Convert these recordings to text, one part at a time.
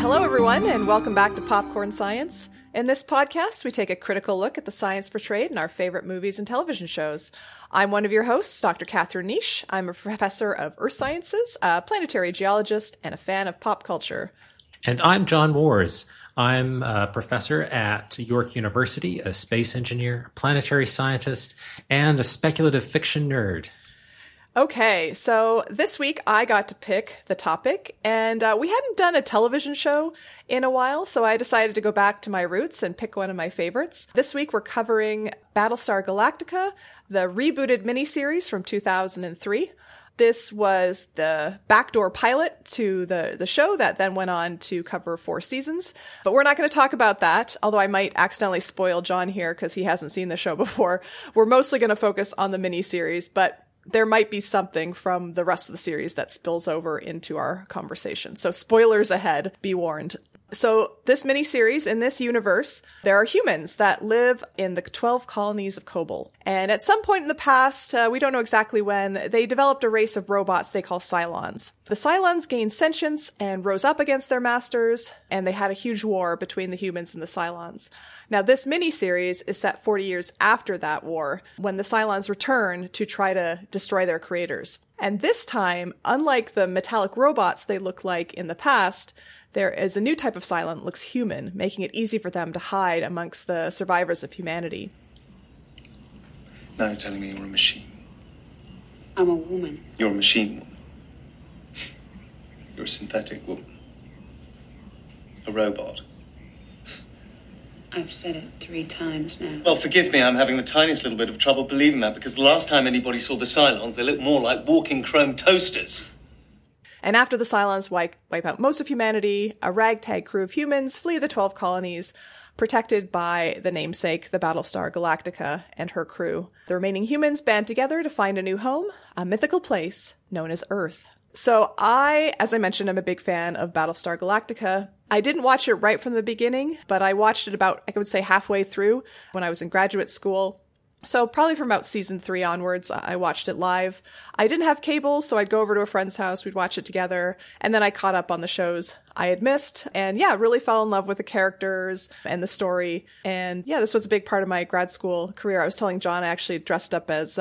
Hello, everyone, and welcome back to Popcorn Science. In this podcast, we take a critical look at the science portrayed in our favorite movies and television shows. I'm one of your hosts, Dr. Catherine Niche. I'm a professor of earth sciences, a planetary geologist, and a fan of pop culture. And I'm John Moores. I'm a professor at York University, a space engineer, a planetary scientist, and a speculative fiction nerd. Okay, so this week I got to pick the topic, and we hadn't done a television show in a while, so I decided to go back to my roots and pick one of my favorites. This week we're covering Battlestar Galactica, the rebooted miniseries from 2003. This was the backdoor pilot to the show that then went on to cover 4 seasons. But we're not going to talk about that, although I might accidentally spoil John here because he hasn't seen the show before. We're mostly going to focus on the miniseries, but there might be something from the rest of the series that spills over into our conversation. So spoilers ahead, be warned. So this miniseries, in this universe, there are humans that live in the 12 colonies of Kobol. And at some point in the past, we don't know exactly when, they developed a race of robots they call Cylons. The Cylons gained sentience and rose up against their masters, and they had a huge war between the humans and the Cylons. Now, this miniseries is set 40 years after that war, when the Cylons return to try to destroy their creators. And this time, unlike the metallic robots they look like in the past, there is a new type of Cylon that looks human, making it easy for them to hide amongst the survivors of humanity. Now you're telling me you're a machine. I'm a woman. You're a machine woman. You're a synthetic woman. A robot. I've said it 3 times now. Well, forgive me, I'm having the tiniest little bit of trouble believing that, because the last time anybody saw the Cylons, they looked more like walking chrome toasters. And after the Cylons wipe out most of humanity, a ragtag crew of humans flee the 12 colonies, protected by the namesake, the Battlestar Galactica, and her crew. The remaining humans band together to find a new home, a mythical place known as Earth. So I, as I mentioned, I'm a big fan of Battlestar Galactica. I didn't watch it right from the beginning, but I watched it about, I would say, halfway through when I was in graduate school. So probably from about season 3 onwards, I watched it live. I didn't have cable, so I'd go over to a friend's house, we'd watch it together, and then I caught up on the shows I had missed. And yeah, really fell in love with the characters and the story. And yeah, this was a big part of my grad school career. I was telling John I actually dressed up as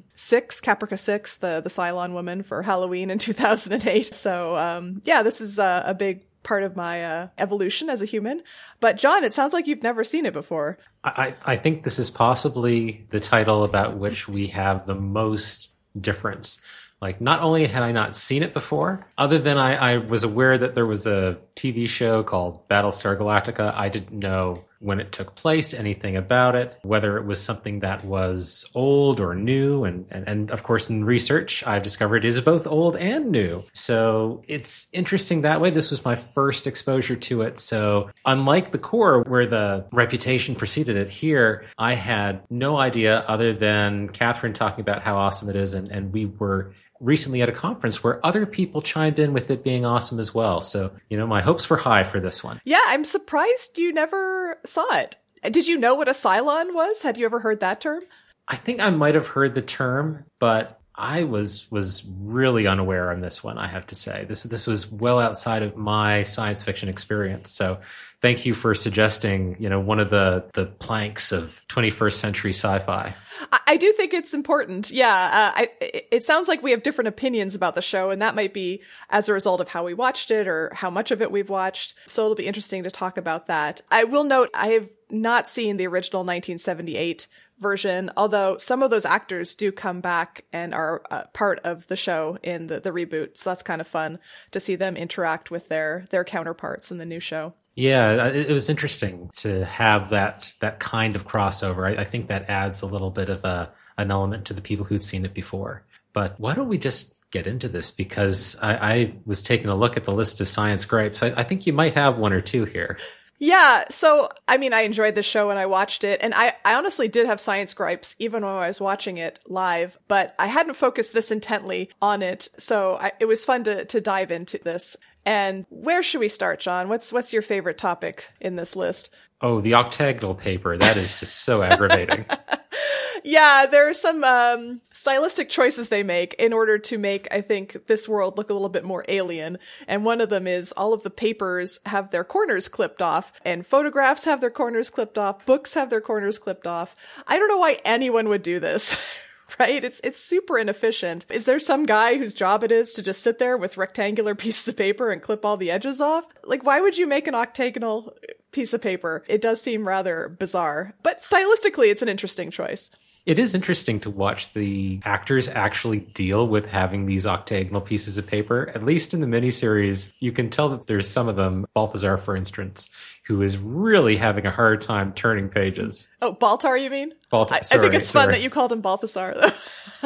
Caprica 6, the Cylon woman, for Halloween in 2008. So yeah, this is a big part of my evolution as a human. But John, it sounds like you've never seen it before. I think this is possibly the title about which we have the most difference. Like, not only had I not seen it before, other than I was aware that there was a TV show called Battlestar Galactica. I didn't know when it took place, anything about it, whether it was something that was old or new. And of course, in research, I've discovered it is both old and new. So it's interesting that way. This was my first exposure to it. So unlike The Core, where the reputation preceded it, here, I had no idea other than Catherine talking about how awesome it is. And we were recently at a conference where other people chimed in with it being awesome as well. So, my hopes were high for this one. Yeah, I'm surprised you never saw it. Did you know what a Cylon was? Had you ever heard that term? I think I might have heard the term, but I was really unaware on this one, I have to say. This was well outside of my science fiction experience. So thank you for suggesting, one of the planks of 21st century sci-fi. I do think it's important. Yeah. It sounds like we have different opinions about the show, and that might be as a result of how we watched it or how much of it we've watched. So it'll be interesting to talk about that. I will note I have not seen the original 1978 version, although some of those actors do come back and are part of the show in the reboot. So that's kind of fun to see them interact with their counterparts in the new show. Yeah, it was interesting to have that kind of crossover. I think that adds a little bit of an element to the people who'd seen it before. But why don't we just get into this? Because I was taking a look at the list of science gripes. I think you might have 1 or 2 here. Yeah, so, I enjoyed the show when I watched it, and I honestly did have science gripes even when I was watching it live, but I hadn't focused this intently on it, so it was fun to dive into this. And where should we start, John? What's your favorite topic in this list? Oh, the octagonal paper. That is just so aggravating. Yeah, there are some stylistic choices they make in order to make, I think, this world look a little bit more alien. And one of them is all of the papers have their corners clipped off, and photographs have their corners clipped off, books have their corners clipped off. I don't know why anyone would do this. Right? It's super inefficient. Is there some guy whose job it is to just sit there with rectangular pieces of paper and clip all the edges off? Like, why would you make an octagonal piece of paper? It does seem rather bizarre, but stylistically, it's an interesting choice. It is interesting to watch the actors actually deal with having these octagonal pieces of paper. At least in the miniseries, you can tell that there's some of them, Balthazar, for instance, who is really having a hard time turning pages. Oh, Baltar, you mean? Baltar, I think it's fun that you called him Balthasar, though.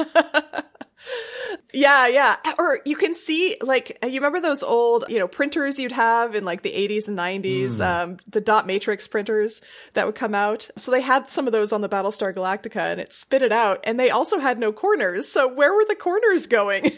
Yeah. Or you can see, like, you remember those old, printers you'd have in like the 80s and 90s, the dot matrix printers that would come out. So they had some of those on the Battlestar Galactica and it spit it out. And they also had no corners. So where were the corners going?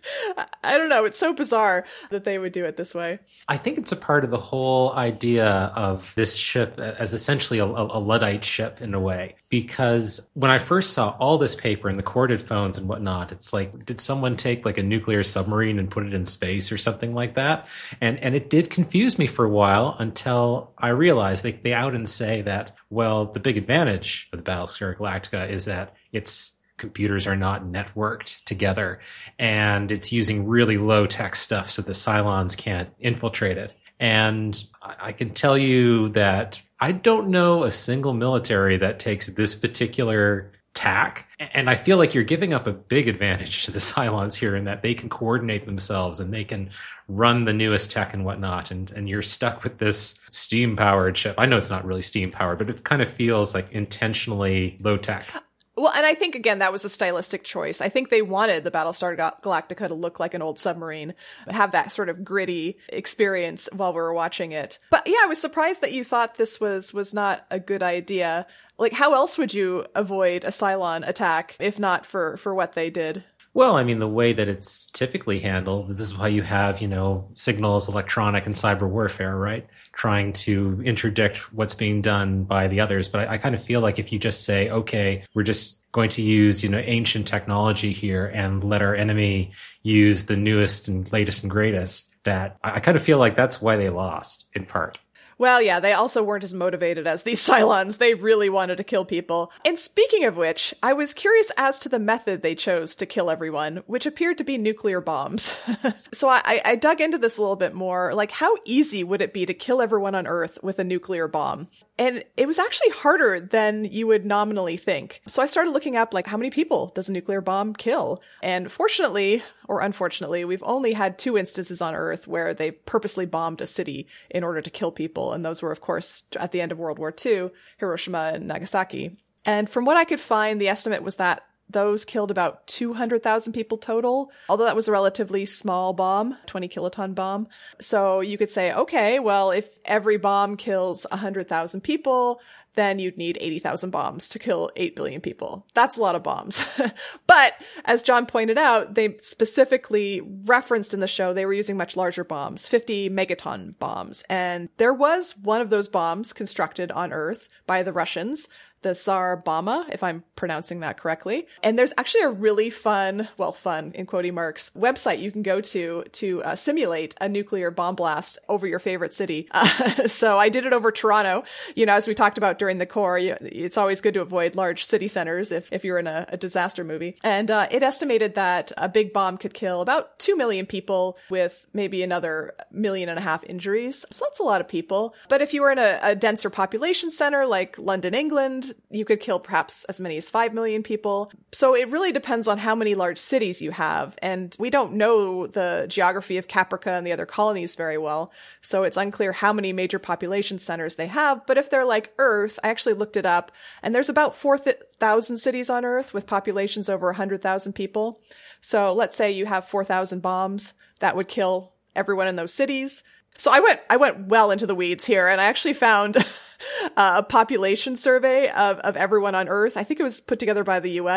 I don't know. It's so bizarre that they would do it this way. I think it's a part of the whole idea of this ship as essentially a Luddite ship in a way. Because when I first saw all this paper and the corded phones and whatnot, it's like, did someone take like a nuclear submarine and put it in space or something like that? And it did confuse me for a while until I realized they out and say that, well, the big advantage of the Battlestar Galactica is that its computers are not networked together and it's using really low tech stuff so the Cylons can't infiltrate it. And I can tell you that I don't know a single military that takes this particular tack. And I feel like you're giving up a big advantage to the Cylons here in that they can coordinate themselves and they can run the newest tech and whatnot. And you're stuck with this steam-powered ship. I know it's not really steam-powered, but it kind of feels like intentionally low tech. Well, and I think, again, that was a stylistic choice. I think they wanted the Battlestar Galactica to look like an old submarine, have that sort of gritty experience while we were watching it. But yeah, I was surprised that you thought this was not a good idea. Like, how else would you avoid a Cylon attack if not for what they did? Well, I mean, the way that it's typically handled, this is why you have, signals, electronic, and cyber warfare, right? Trying to interdict what's being done by the others. But I kind of feel like if you just say, okay, we're just going to use, ancient technology here and let our enemy use the newest and latest and greatest, that I kind of feel like that's why they lost, in part. Well, yeah, they also weren't as motivated as these Cylons. They really wanted to kill people. And speaking of which, I was curious as to the method they chose to kill everyone, which appeared to be nuclear bombs. So I dug into this a little bit more. Like, how easy would it be to kill everyone on Earth with a nuclear bomb? And it was actually harder than you would nominally think. So I started looking up, like, how many people does a nuclear bomb kill? And fortunately, or unfortunately, we've only had 2 instances on Earth where they purposely bombed a city in order to kill people. And those were, of course, at the end of World War II, Hiroshima and Nagasaki. And from what I could find, the estimate was that those killed about 200,000 people total, although that was a relatively small bomb, 20 kiloton bomb. So you could say, okay, well, if every bomb kills 100,000 people, then you'd need 80,000 bombs to kill 8 billion people. That's a lot of bombs. But as John pointed out, they specifically referenced in the show they were using much larger bombs, 50 megaton bombs. And there was one of those bombs constructed on Earth by the Russians, the Tsar Bomba, if I'm pronouncing that correctly. And there's actually a really fun in quoting marks, website you can go to simulate a nuclear bomb blast over your favorite city. So I did it over Toronto. As we talked about during the core, it's always good to avoid large city centers if you're in a disaster movie. And it estimated that a big bomb could kill about 2 million people with maybe another 1.5 million injuries. So that's a lot of people. But if you were in a denser population center like London, England, you could kill perhaps as many as 5 million people. So it really depends on how many large cities you have. And we don't know the geography of Caprica and the other colonies very well. So it's unclear how many major population centers they have. But if they're like Earth, I actually looked it up, and there's about 4,000 cities on Earth with populations over 100,000 people. So let's say you have 4,000 bombs that would kill everyone in those cities. So I went well into the weeds here, and I actually found a population survey of everyone on Earth. I think it was put together by the UN.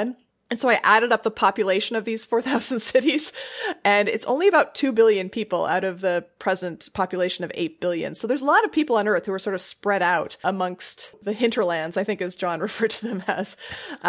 And so I added up the population of these 4,000 cities, and it's only about 2 billion people out of the present population of 8 billion. So there's a lot of people on Earth who are sort of spread out amongst the hinterlands, I think as John referred to them as.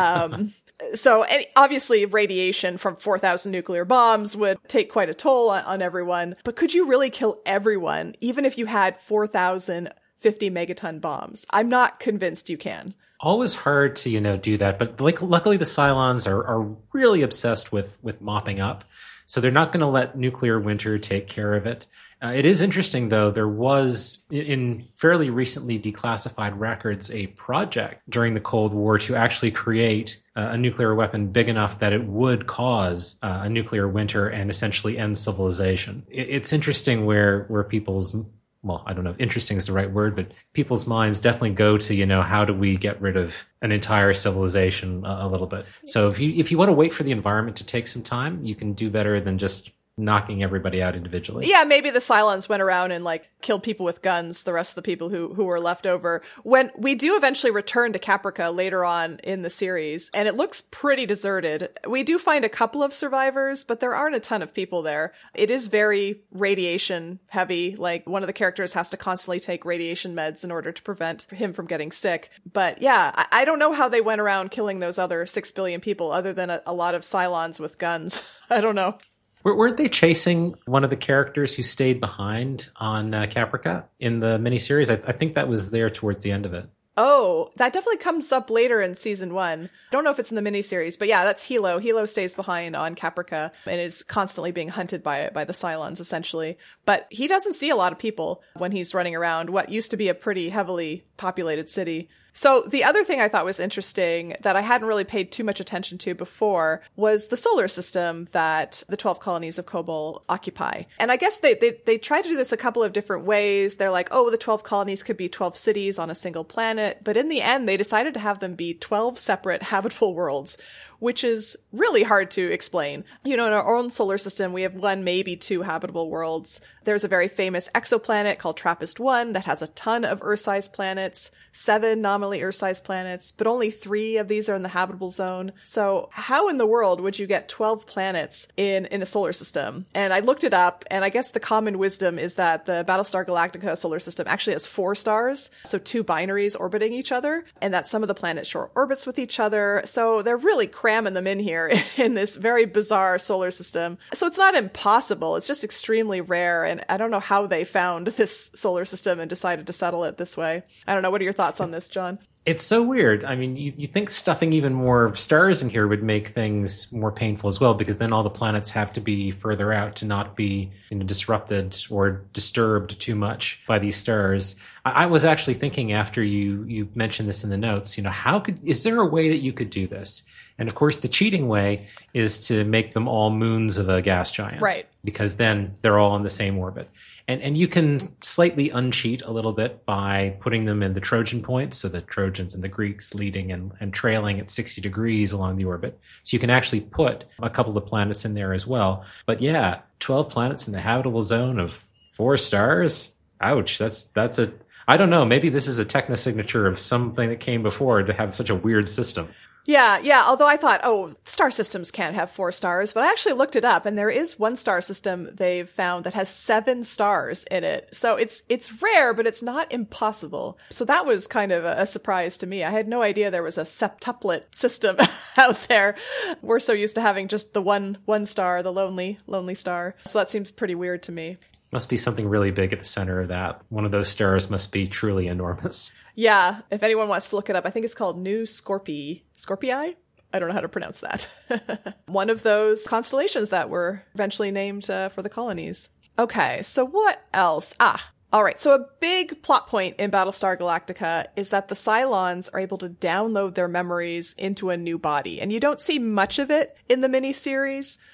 So and obviously radiation from 4,000 nuclear bombs would take quite a toll on everyone. But could you really kill everyone, even if you had 4,000 50 megaton bombs? I'm not convinced you can. Always hard to, do that. But luckily the Cylons are really obsessed with mopping up. So they're not going to let nuclear winter take care of it. It is interesting, though, there was, in fairly recently declassified records, a project during the Cold War to actually create a nuclear weapon big enough that it would cause a nuclear winter and essentially end civilization. It's interesting where people's, well, I don't know if interesting is the right word, but people's minds definitely go to, how do we get rid of an entire civilization a little bit. So if you want to wait for the environment to take some time, you can do better than just knocking everybody out individually. Yeah, maybe the Cylons went around and killed people with guns, the rest of the people who were left over. When we do eventually return to Caprica later on in the series, and it looks pretty deserted. We do find a couple of survivors, but there aren't a ton of people there. It is very radiation heavy. One of the characters has to constantly take radiation meds in order to prevent him from getting sick. But yeah, I don't know how they went around killing those other 6 billion people other than a lot of Cylons with guns. I don't know. Weren't they chasing one of the characters who stayed behind on Caprica in the miniseries? I think that was there towards the end of it. Oh, that definitely comes up later in season 1. I don't know if it's in the miniseries, but yeah, that's Hilo. Hilo stays behind on Caprica and is constantly being hunted by the Cylons, essentially. But he doesn't see a lot of people when he's running around what used to be a pretty heavily populated city. So the other thing I thought was interesting that I hadn't really paid too much attention to before was the solar system that the 12 colonies of Kobol occupy. And I guess they tried to do this a couple of different ways. They're like, oh, the 12 colonies could be 12 cities on a single planet. But in the end, they decided to have them be 12 separate habitable worlds, which is really hard to explain. In our own solar system, we have 1, maybe 2 habitable worlds. There's a very famous exoplanet called TRAPPIST-1 that has a ton of Earth-sized planets, 7 nominally Earth-sized planets, but only 3 of these are in the habitable zone. So how in the world would you get 12 planets in a solar system? And I looked it up, and I guess the common wisdom is that the Battlestar Galactica solar system actually has 4 stars, so 2 binaries orbiting each other, and that some of the planets share orbits with each other. So they're really cramming them in here in this very bizarre solar system. So it's not impossible. It's just extremely rare. And I don't know how they found this solar system and decided to settle it this way. I don't know. What are your thoughts on this, John? It's so weird. I mean, you think stuffing even more stars in here would make things more painful as well, because then all the planets have to be further out to not be disrupted or disturbed too much by these stars. I was actually thinking after you mentioned this in the notes, is there a way that you could do this? And of course, the cheating way is to make them all moons of a gas giant. Right. Because then they're all in the same orbit. And you can slightly uncheat a little bit by putting them in the Trojan points, so the Trojans and the Greeks leading and trailing at 60 degrees along the orbit. So you can actually put a couple of planets in there as well. But yeah, 12 planets in the habitable zone of 4 stars? Ouch, that's a... I don't know, maybe this is a technosignature of something that came before to have such a weird system. Yeah. Although I thought, star systems can't have 4 stars, but I actually looked it up, and there is one star system they've found that has 7 stars in it. So it's rare, but it's not impossible. So that was kind of a surprise to me. I had no idea there was a septuplet system out there. We're so used to having just the one star, the lonely star. So that seems pretty weird to me. Must be something really big at the center of that. One of those stars must be truly enormous. Yeah, if anyone wants to look it up, I think it's called New Scorpii. Scorpii? I don't know how to pronounce that. One of those constellations that were eventually named for the colonies. Okay, so what else? All right, so a big plot point in Battlestar Galactica is that the Cylons are able to download their memories into a new body. And you don't see much of it in the miniseries, but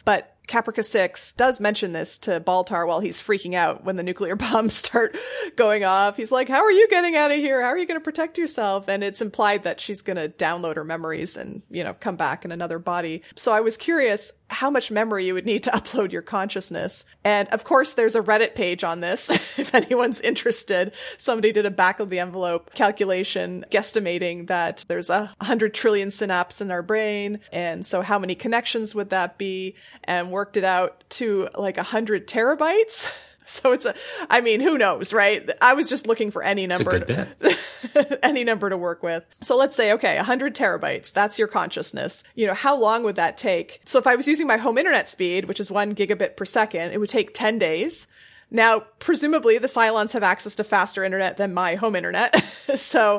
Caprica 6 does mention this to Baltar while he's freaking out when the nuclear bombs start going off. He's like, how are you getting out of here? How are you going to protect yourself? And it's implied that she's going to download her memories and, come back in another body. So I was curious how much memory you would need to upload your consciousness. And of course, there's a Reddit page on this. If anyone's interested, somebody did a back of the envelope calculation guesstimating that there's 100 trillion synapses in our brain. And so how many connections would that be? And worked it out to like 100 terabytes. So who knows, right? I was just looking for any number, it's a good bit. any number to work with. So let's say, okay, 100 terabytes, that's your consciousness. How long would that take? So if I was using my home internet speed, which is 1 gigabit per second, it would take 10 days. Now, presumably the Cylons have access to faster internet than my home internet. So,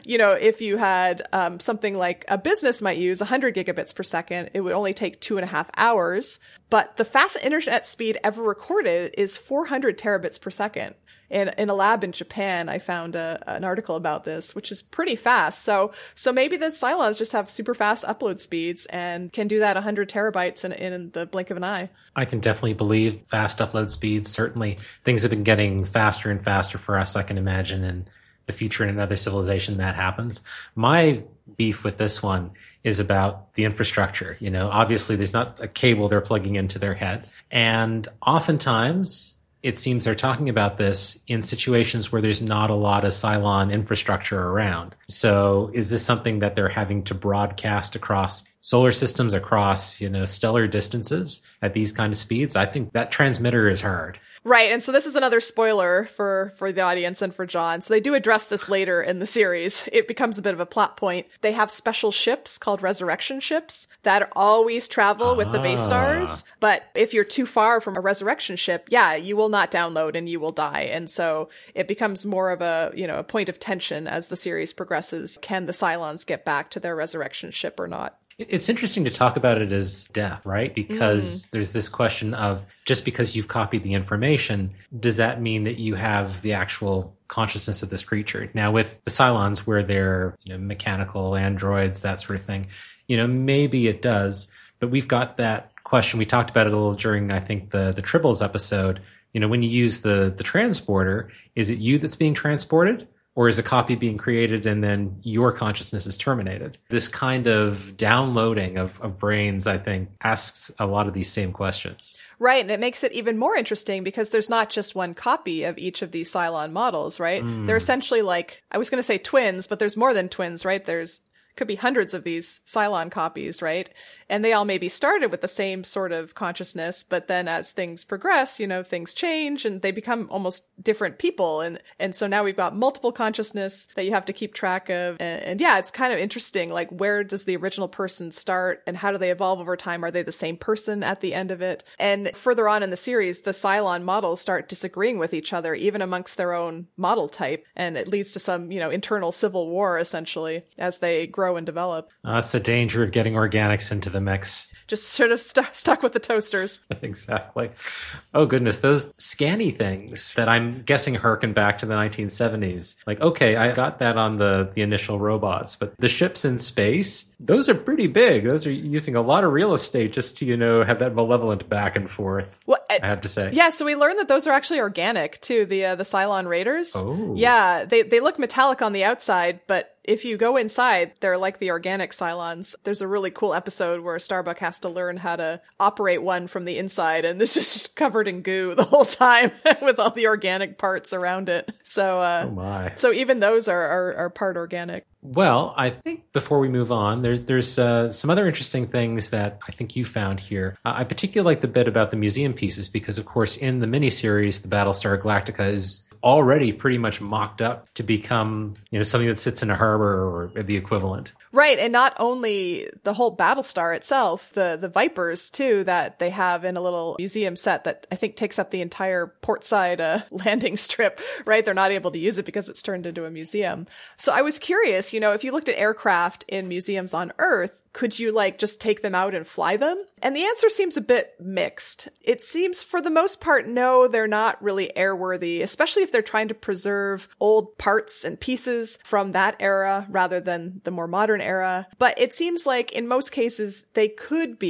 if you had something like a business might use 100 gigabits per second, it would only take 2.5 hours. But the fastest internet speed ever recorded is 400 terabits per second. In a lab in Japan, I found an article about this, which is pretty fast. So maybe the Cylons just have super fast upload speeds and can do that 100 terabytes in the blink of an eye. I can definitely believe fast upload speeds. Certainly, things have been getting faster and faster for us. I can imagine in the future in another civilization that happens. My beef with this one is about the infrastructure. Obviously, there's not a cable they're plugging into their head. And oftentimes, it seems they're talking about this in situations where there's not a lot of Cylon infrastructure around. So is this something that they're having to broadcast across solar systems, across, stellar distances at these kind of speeds? I think that transmitter is hard. Right. And so this is another spoiler for the audience and for John. So they do address this later in the series. It becomes a bit of a plot point. They have special ships called resurrection ships that always travel with the base stars. But if you're too far from a resurrection ship, you will not download and you will die. And so it becomes more of a point of tension as the series progresses. Can the Cylons get back to their resurrection ship or not? It's interesting to talk about it as death, right? Because there's this question of just because you've copied the information, does that mean that you have the actual consciousness of this creature? Now, with the Cylons, where they're mechanical androids, that sort of thing, maybe it does. But we've got that question. We talked about it a little during, I think, the Tribbles episode. When you use the transporter, is it you that's being transported? Or is a copy being created and then your consciousness is terminated? This kind of downloading of brains, I think, asks a lot of these same questions. Right. And it makes it even more interesting because there's not just one copy of each of these Cylon models, right? They're essentially like, I was going to say twins, but there's more than twins, right? Could be hundreds of these Cylon copies, right? And they all maybe started with the same sort of consciousness, but then as things progress, things change and they become almost different people. And so now we've got multiple consciousness that you have to keep track of. And it's kind of interesting. Like, where does the original person start and how do they evolve over time? Are they the same person at the end of it? And further on in the series, the Cylon models start disagreeing with each other, even amongst their own model type. And it leads to some, internal civil war, essentially, as they grow and develop. That's the danger of getting organics into the mix. Just sort of stuck with the toasters. Exactly. Oh, goodness. Those scanny things that I'm guessing harken back to the 1970s. Like, okay, I got that on the initial robots, but the ships in space, those are pretty big. Those are using a lot of real estate just to, have that malevolent back and forth, I have to say. Yeah, so we learned that those are actually organic, too, the Cylon Raiders. Oh. Yeah, they look metallic on the outside, but if you go inside, they're like the organic Cylons. There's a really cool episode where Starbuck has to learn how to operate one from the inside, and this is just covered in goo the whole time with all the organic parts around it. So, oh my. So even those are part organic. Well, I think before we move on, there's some other interesting things that I think you found here. I particularly like the bit about the museum pieces because, of course, in the miniseries, the Battlestar Galactica is already pretty much mocked up to become, something that sits in a harbor or the equivalent. Right. And not only the whole Battlestar itself, the Vipers, too, that they have in a little museum set that I think takes up the entire portside landing strip, right? They're not able to use it because it's turned into a museum. So I was curious, if you looked at aircraft in museums on Earth, could you just take them out and fly them? And the answer seems a bit mixed. It seems for the most part, no, they're not really airworthy, especially if they're trying to preserve old parts and pieces from that era rather than the more modern era. But it seems like in most cases, they could be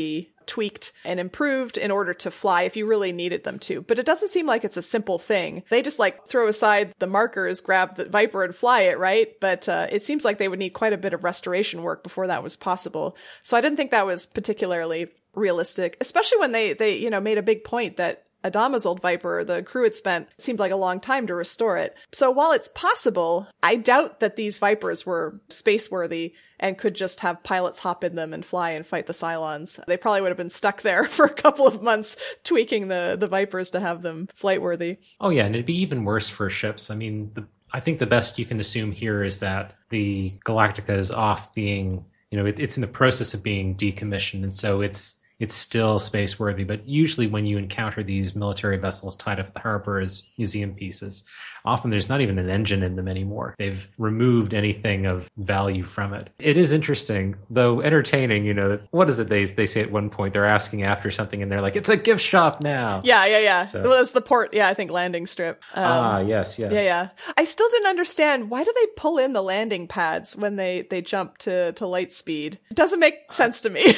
tweaked and improved in order to fly if you really needed them to. But it doesn't seem like it's a simple thing. They just like throw aside the markers, grab the Viper and fly it, right? But it seems like they would need quite a bit of restoration work before that was possible. So I didn't think that was particularly realistic, especially when they you know, made a big point that Adama's old Viper, the crew had spent, it seemed like a long time to restore it. So while it's possible, I doubt that these Vipers were space-worthy and could just have pilots hop in them and fly and fight the Cylons. They probably would have been stuck there for a couple of months tweaking the Vipers to have them flight-worthy. Oh yeah, and it'd be even worse for ships. I mean, I think the best you can assume here is that the Galactica is off being, you know, it's in the process of being decommissioned, and so it's still space worthy. But usually when you encounter these military vessels tied up at the harbor as museum pieces, often there's not even an engine in them anymore. They've removed anything of value from it. It is interesting, though entertaining, you know, what is it they say at one point? They're asking after something and they're like, it's a gift shop now. Yeah. So, well, it's the port, I think landing strip. Yes. Yeah. I still didn't understand, why do they pull in the landing pads when they jump to light speed? It doesn't make sense to me.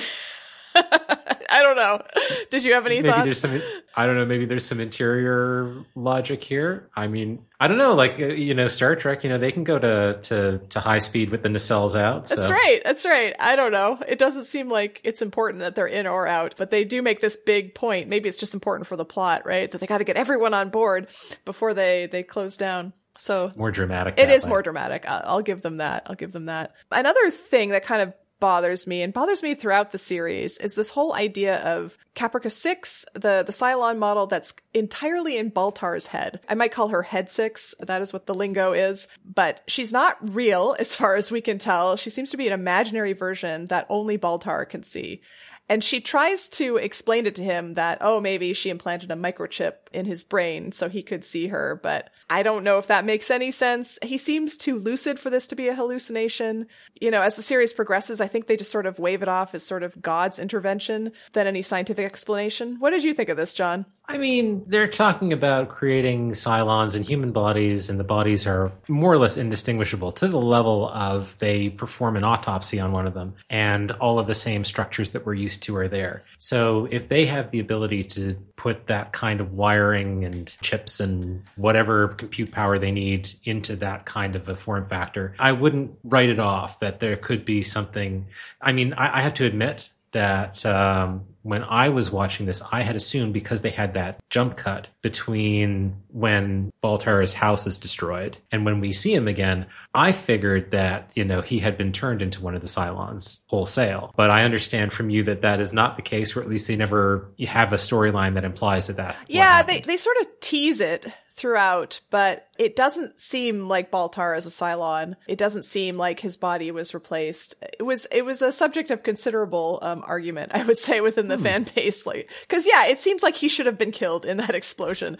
I don't know. Did you have any thoughts? I don't know. Maybe there's some interior logic here. I mean, I don't know. Like, you know, Star Trek, you know, they can go to high speed with the nacelles out. So. That's right. I don't know. It doesn't seem like it's important that they're in or out, but they do make this big point. Maybe it's just important for the plot, right? That they got to get everyone on board before they close down. So more dramatic. It is more dramatic. I'll give them that. Another thing that kind of bothers me throughout the series is this whole idea of Caprica 6, the Cylon model that's entirely in Baltar's head. I might call her Head 6. That is what the lingo is. But she's not real as far as we can tell. She seems to be an imaginary version that only Baltar can see. And she tries to explain it to him that, oh, maybe she implanted a microchip in his brain so he could see her. But I don't know if that makes any sense. He seems too lucid for this to be a hallucination. You know, as the series progresses, I think they just sort of wave it off as sort of God's intervention than any scientific explanation. What did you think of this, John? I mean, they're talking about creating Cylons in human bodies, and the bodies are more or less indistinguishable to the level of they perform an autopsy on one of them, and all of the same structures that we're used to are there. So if they have the ability to put that kind of wiring and chips and whatever compute power they need into that kind of a form factor, I wouldn't write it off that there could be something. I mean, I have to admit that when I was watching this, I had assumed because they had that jump cut between when Baltar's house is destroyed and when we see him again, I figured that, you know, he had been turned into one of the Cylons wholesale. But I understand from you that that is not the case, or at least they never have a storyline that implies that. Yeah, they sort of tease it throughout, but it doesn't seem like Baltar is a Cylon. It doesn't seem like his body was replaced. It was a subject of considerable argument, I would say, within the fan base, like, because it seems like he should have been killed in that explosion,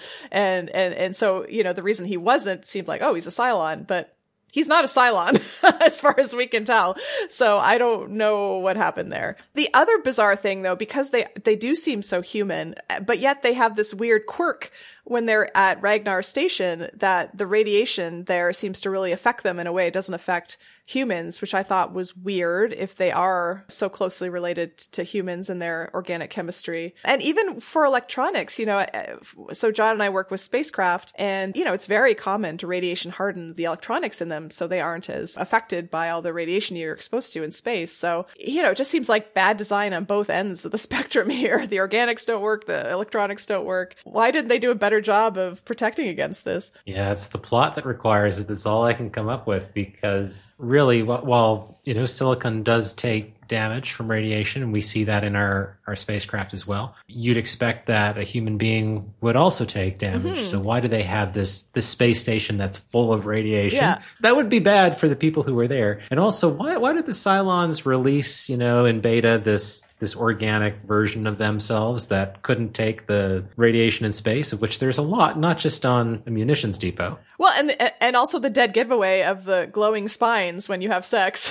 and so, you know, the reason he wasn't seemed like, oh, he's a Cylon, but he's not a Cylon, as far as we can tell. So I don't know what happened there. The other bizarre thing, though, because they do seem so human, but yet they have this weird quirk when they're at Ragnar Station that the radiation there seems to really affect them in a way it doesn't affect humans, which I thought was weird if they are so closely related to humans and their organic chemistry. And even for electronics, you know, so John and I work with spacecraft, and, you know, it's very common to radiation harden the electronics in them so they aren't as affected by all the radiation you're exposed to in space. So, you know, it just seems like bad design on both ends of the spectrum here. The organics don't work, the electronics don't work. Why didn't they do a better job of protecting against this? Yeah, it's the plot that requires it. That's all I can come up with, because really, while, you know, silicon does take damage from radiation, and we see that in our spacecraft as well, you'd expect that a human being would also take damage. Mm-hmm. So why do they have this space station that's full of radiation? Yeah. That would be bad for the people who were there. And also, why did the Cylons release, you know, in beta this organic version of themselves that couldn't take the radiation in space, of which there's a lot, not just on a munitions depot. Well, and also the dead giveaway of the glowing spines when you have sex.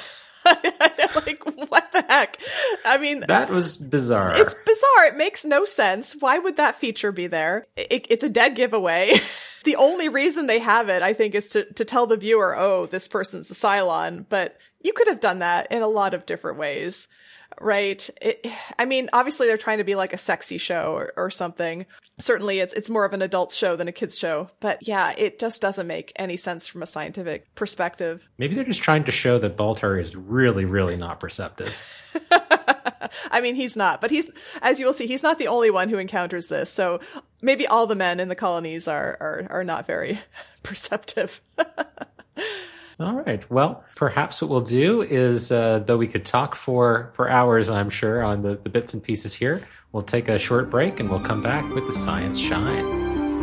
Like, what the heck? I mean, that was bizarre. It's bizarre. It makes no sense. Why would that feature be there? It's a dead giveaway. The only reason they have it, I think, is to tell the viewer, oh, this person's a Cylon. But you could have done that in a lot of different ways. Right. I mean, obviously they're trying to be like a sexy show or something. Certainly it's more of an adult show than a kid's show. But yeah, it just doesn't make any sense from a scientific perspective. Maybe they're just trying to show that Baltar is really, really not perceptive. I mean, he's not, but as you will see, he's not the only one who encounters this. So maybe all the men in the colonies are not very perceptive. All right. Well, perhaps what we'll do is, though we could talk for hours, I'm sure, on the bits and pieces here, we'll take a short break and we'll come back with the Science Shine.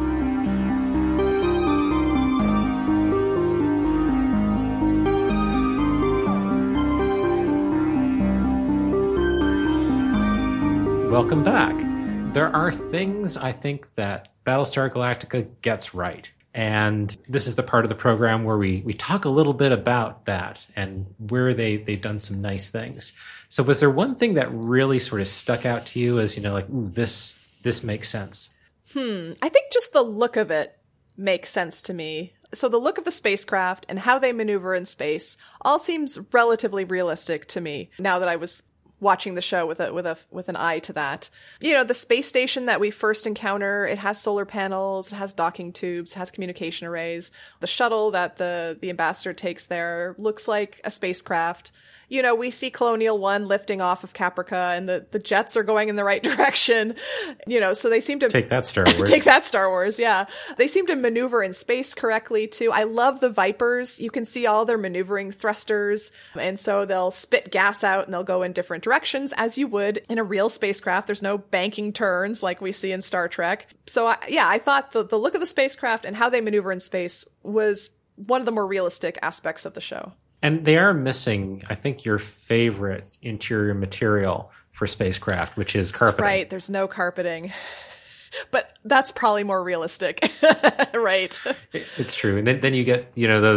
Welcome back. There are things I think that Battlestar Galactica gets right. And this is the part of the program where we talk a little bit about that and where they've done some nice things. So was there one thing that really sort of stuck out to you as, like, ooh, this makes sense? I think just the look of it makes sense to me. So the look of the spacecraft and how they maneuver in space all seems relatively realistic to me now that I was watching the show with an eye to that. The space station that we first encounter, it has solar panels, it has docking tubes, it has communication arrays. The shuttle that the ambassador takes there looks like a spacecraft. We see Colonial 1 lifting off of Caprica and the jets are going in the right direction. So they seem to take that Star Wars. Take that Star Wars, yeah. They seem to maneuver in space correctly too. I love the Vipers. You can see all their maneuvering thrusters. And so they'll spit gas out and they'll go in different directions as you would in a real spacecraft. There's no banking turns like we see in Star Trek. So I thought the look of the spacecraft and how they maneuver in space was one of the more realistic aspects of the show. And they are missing, I think, your favorite interior material for spacecraft, which is carpeting. That's right. There's no carpeting. But that's probably more realistic, right? It's true. And then you get,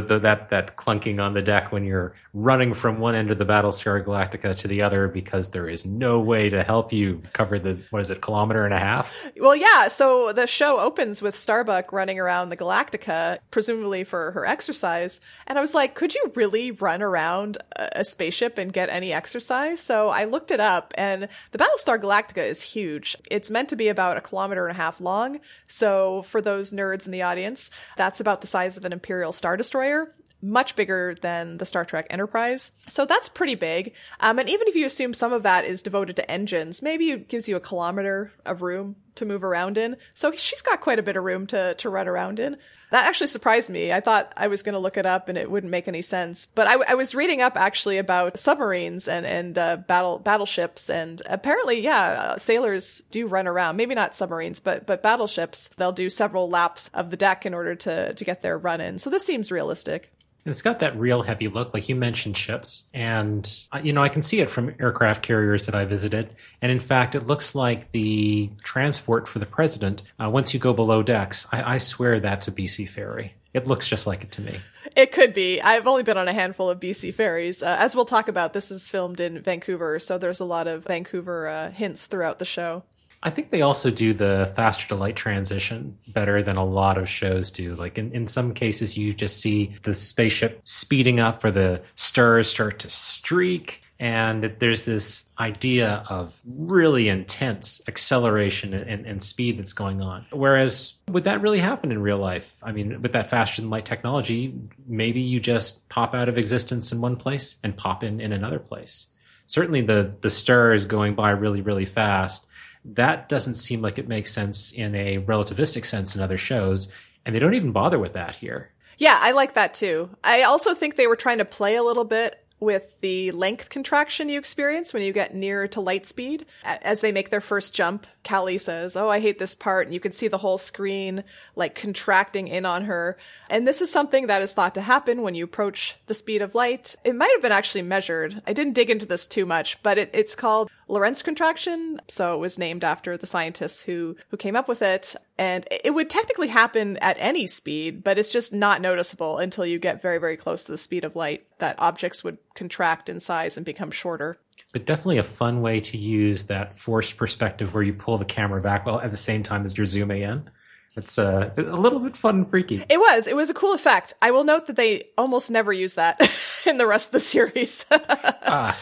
that clunking on the deck when you're running from one end of the Battlestar Galactica to the other because there is no way to help you cover the, kilometer and a half? Well, yeah. So the show opens with Starbuck running around the Galactica, presumably for her exercise. And I was like, could you really run around a spaceship and get any exercise? So I looked it up, and the Battlestar Galactica is huge. It's meant to be about 1.5 kilometers long. So for those nerds in the audience, that's about the size of an Imperial Star Destroyer. Much bigger than the Star Trek Enterprise. So that's pretty big. And even if you assume some of that is devoted to engines, maybe it gives you 1 kilometer of room to move around in. So she's got quite a bit of room to run around in. That actually surprised me. I thought I was going to look it up and it wouldn't make any sense. But I was reading up actually about submarines and battleships. And apparently, sailors do run around. Maybe not submarines, but battleships. They'll do several laps of the deck in order to get their run in. So this seems realistic. It's got that real heavy look, like you mentioned ships. And, I can see it from aircraft carriers that I visited. And in fact, it looks like the transport for the president, once you go below decks, I swear that's a BC ferry. It looks just like it to me. It could be. I've only been on a handful of BC ferries. As we'll talk about, this is filmed in Vancouver, so there's a lot of Vancouver hints throughout the show. I think they also do the faster to light transition better than a lot of shows do. Like in some cases, you just see the spaceship speeding up or the stars start to streak. And there's this idea of really intense acceleration and speed that's going on. Whereas, would that really happen in real life? I mean, with that faster than light technology, maybe you just pop out of existence in one place and pop in another place. Certainly the stars going by really, really fast, that doesn't seem like it makes sense in a relativistic sense in other shows, and they don't even bother with that here. Yeah, I like that too. I also think they were trying to play a little bit with the length contraction you experience when you get near to light speed. As they make their first jump, Callie says, "Oh, I hate this part." And you can see the whole screen like contracting in on her. And this is something that is thought to happen when you approach the speed of light. It might have been actually measured. I didn't dig into this too much, but it's called Lorentz contraction. So it was named after the scientists who came up with it. And it would technically happen at any speed, but it's just not noticeable until you get very, very close to the speed of light, that objects would contract in size and become shorter. But definitely a fun way to use that forced perspective where you pull the camera back while at the same time as you're zooming in. It's a little bit fun and freaky. It was a cool effect. I will note that they almost never use that in the rest of the series.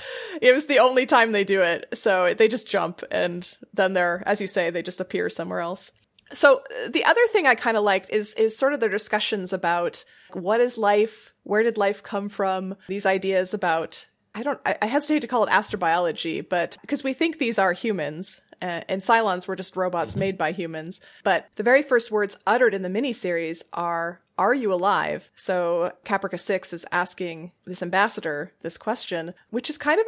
It was the only time they do it. So they just jump and then they're, as you say, they just appear somewhere else. So the other thing I kind of liked is sort of their discussions about what is life? Where did life come from? These ideas about, I hesitate to call it astrobiology, but because we think these are humans. And Cylons were just robots made by humans. But the very first words uttered in the miniseries are you alive? So Caprica 6 is asking this ambassador this question, which is kind of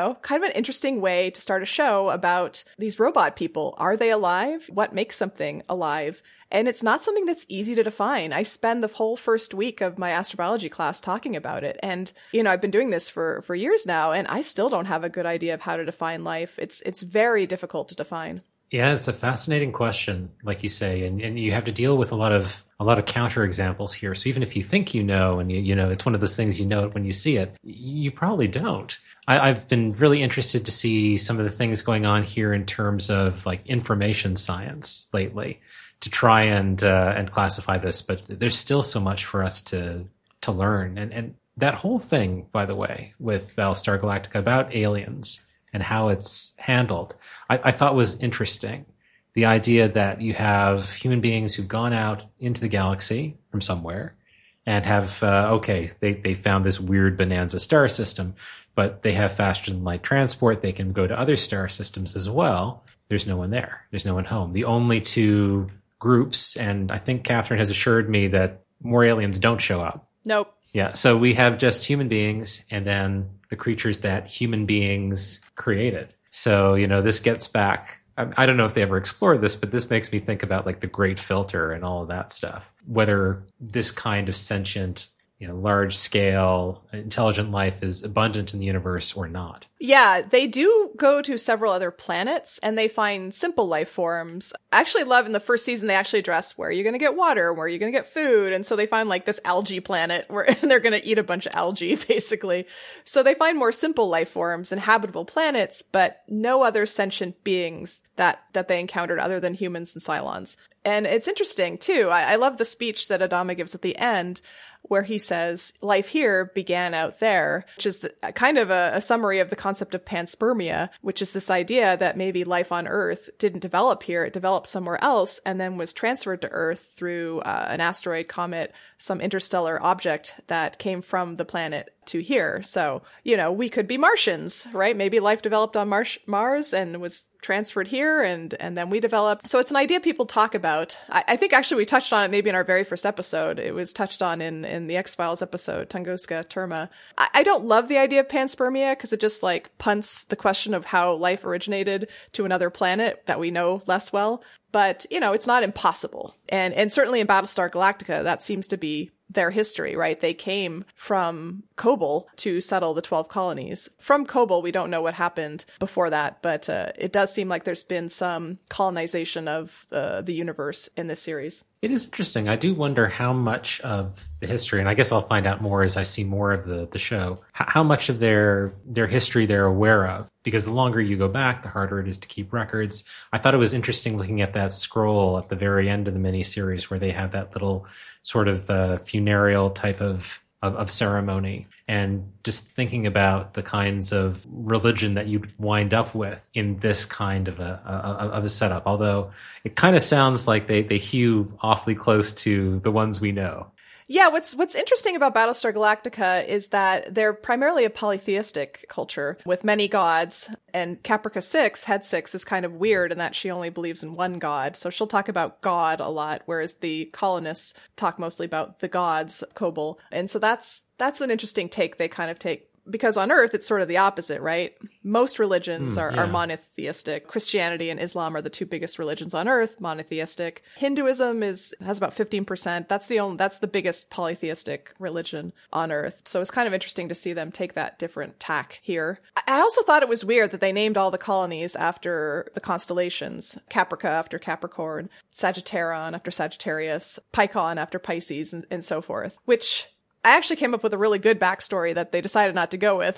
an interesting way to start a show about these robot people. Are they alive? What makes something alive? And it's not something that's easy to define. I spend the whole first week of my astrobiology class talking about it. And, I've been doing this for years now, and I still don't have a good idea of how to define life. It's very difficult to define. Yeah, it's a fascinating question, like you say, and you have to deal with a lot of counterexamples here. So even if you think you know, and you know, it's one of those things you know it when you see it, you probably don't. I've been really interested to see some of the things going on here in terms of like information science lately, to try and classify this, but there's still so much for us to learn. And that whole thing, by the way, with Battlestar Galactica about aliens and how it's handled, I thought was interesting. The idea that you have human beings who've gone out into the galaxy from somewhere and have, they found this weird bonanza star system, but they have faster than light transport. They can go to other star systems as well. There's no one there. There's no one home. The only two groups, and I think Catherine has assured me that more aliens don't show up. Nope. Yeah, so we have just human beings and then the creatures that human beings created. So, this gets back, I don't know if they ever explored this, but this makes me think about like the Great Filter and all of that stuff. Whether this kind of sentient, large scale, intelligent life is abundant in the universe or not. Yeah, they do go to several other planets and they find simple life forms. I actually love in the first season, they actually address where you're going to get water, where you're going to get food. And so they find like this algae planet where they're going to eat a bunch of algae, basically. So they find more simple life forms and habitable planets, but no other sentient beings that they encountered other than humans and Cylons. And it's interesting, too. I love the speech that Adama gives at the end, where he says, life here began out there, which is kind of a summary of the concept of panspermia, which is this idea that maybe life on Earth didn't develop here, it developed somewhere else, and then was transferred to Earth through an asteroid, comet, some interstellar object that came from the planet to here. So, we could be Martians, right? Maybe life developed on Mars and was transferred here and then we developed. So it's an idea people talk about. I think actually we touched on it maybe in our very first episode. It was touched on in the X-Files episode, Tunguska Terma. I don't love the idea of panspermia because it just like punts the question of how life originated to another planet that we know less well. But, it's not impossible. And certainly in Battlestar Galactica, that seems to be their history, right? They came from Kobol to settle the 12 colonies. From Kobol, we don't know what happened before that, but it does seem like there's been some colonization of the universe in this series. It is interesting. I do wonder how much of the history, and I guess I'll find out more as I see more of the show, how much of their history they're aware of. Because the longer you go back, the harder it is to keep records. I thought it was interesting looking at that scroll at the very end of the miniseries where they have that little sort of funereal type of ceremony, and just thinking about the kinds of religion that you'd wind up with in this kind of a setup. Although it kind of sounds like they hew awfully close to the ones we know. Yeah, what's interesting about Battlestar Galactica is that they're primarily a polytheistic culture with many gods, and Caprica 6, Head 6, is kind of weird in that she only believes in one god, so she'll talk about God a lot, whereas the colonists talk mostly about the gods of Kobol. And so that's an interesting take they kind of take. Because on Earth, it's sort of the opposite, right? Most religions are monotheistic. Christianity and Islam are the two biggest religions on Earth, monotheistic. Hinduism has about 15%. That's the biggest polytheistic religion on Earth. So it's kind of interesting to see them take that different tack here. I also thought it was weird that they named all the colonies after the constellations. Caprica after Capricorn, Sagittarion after Sagittarius, Pycon after Pisces, and so forth, which I actually came up with a really good backstory that they decided not to go with.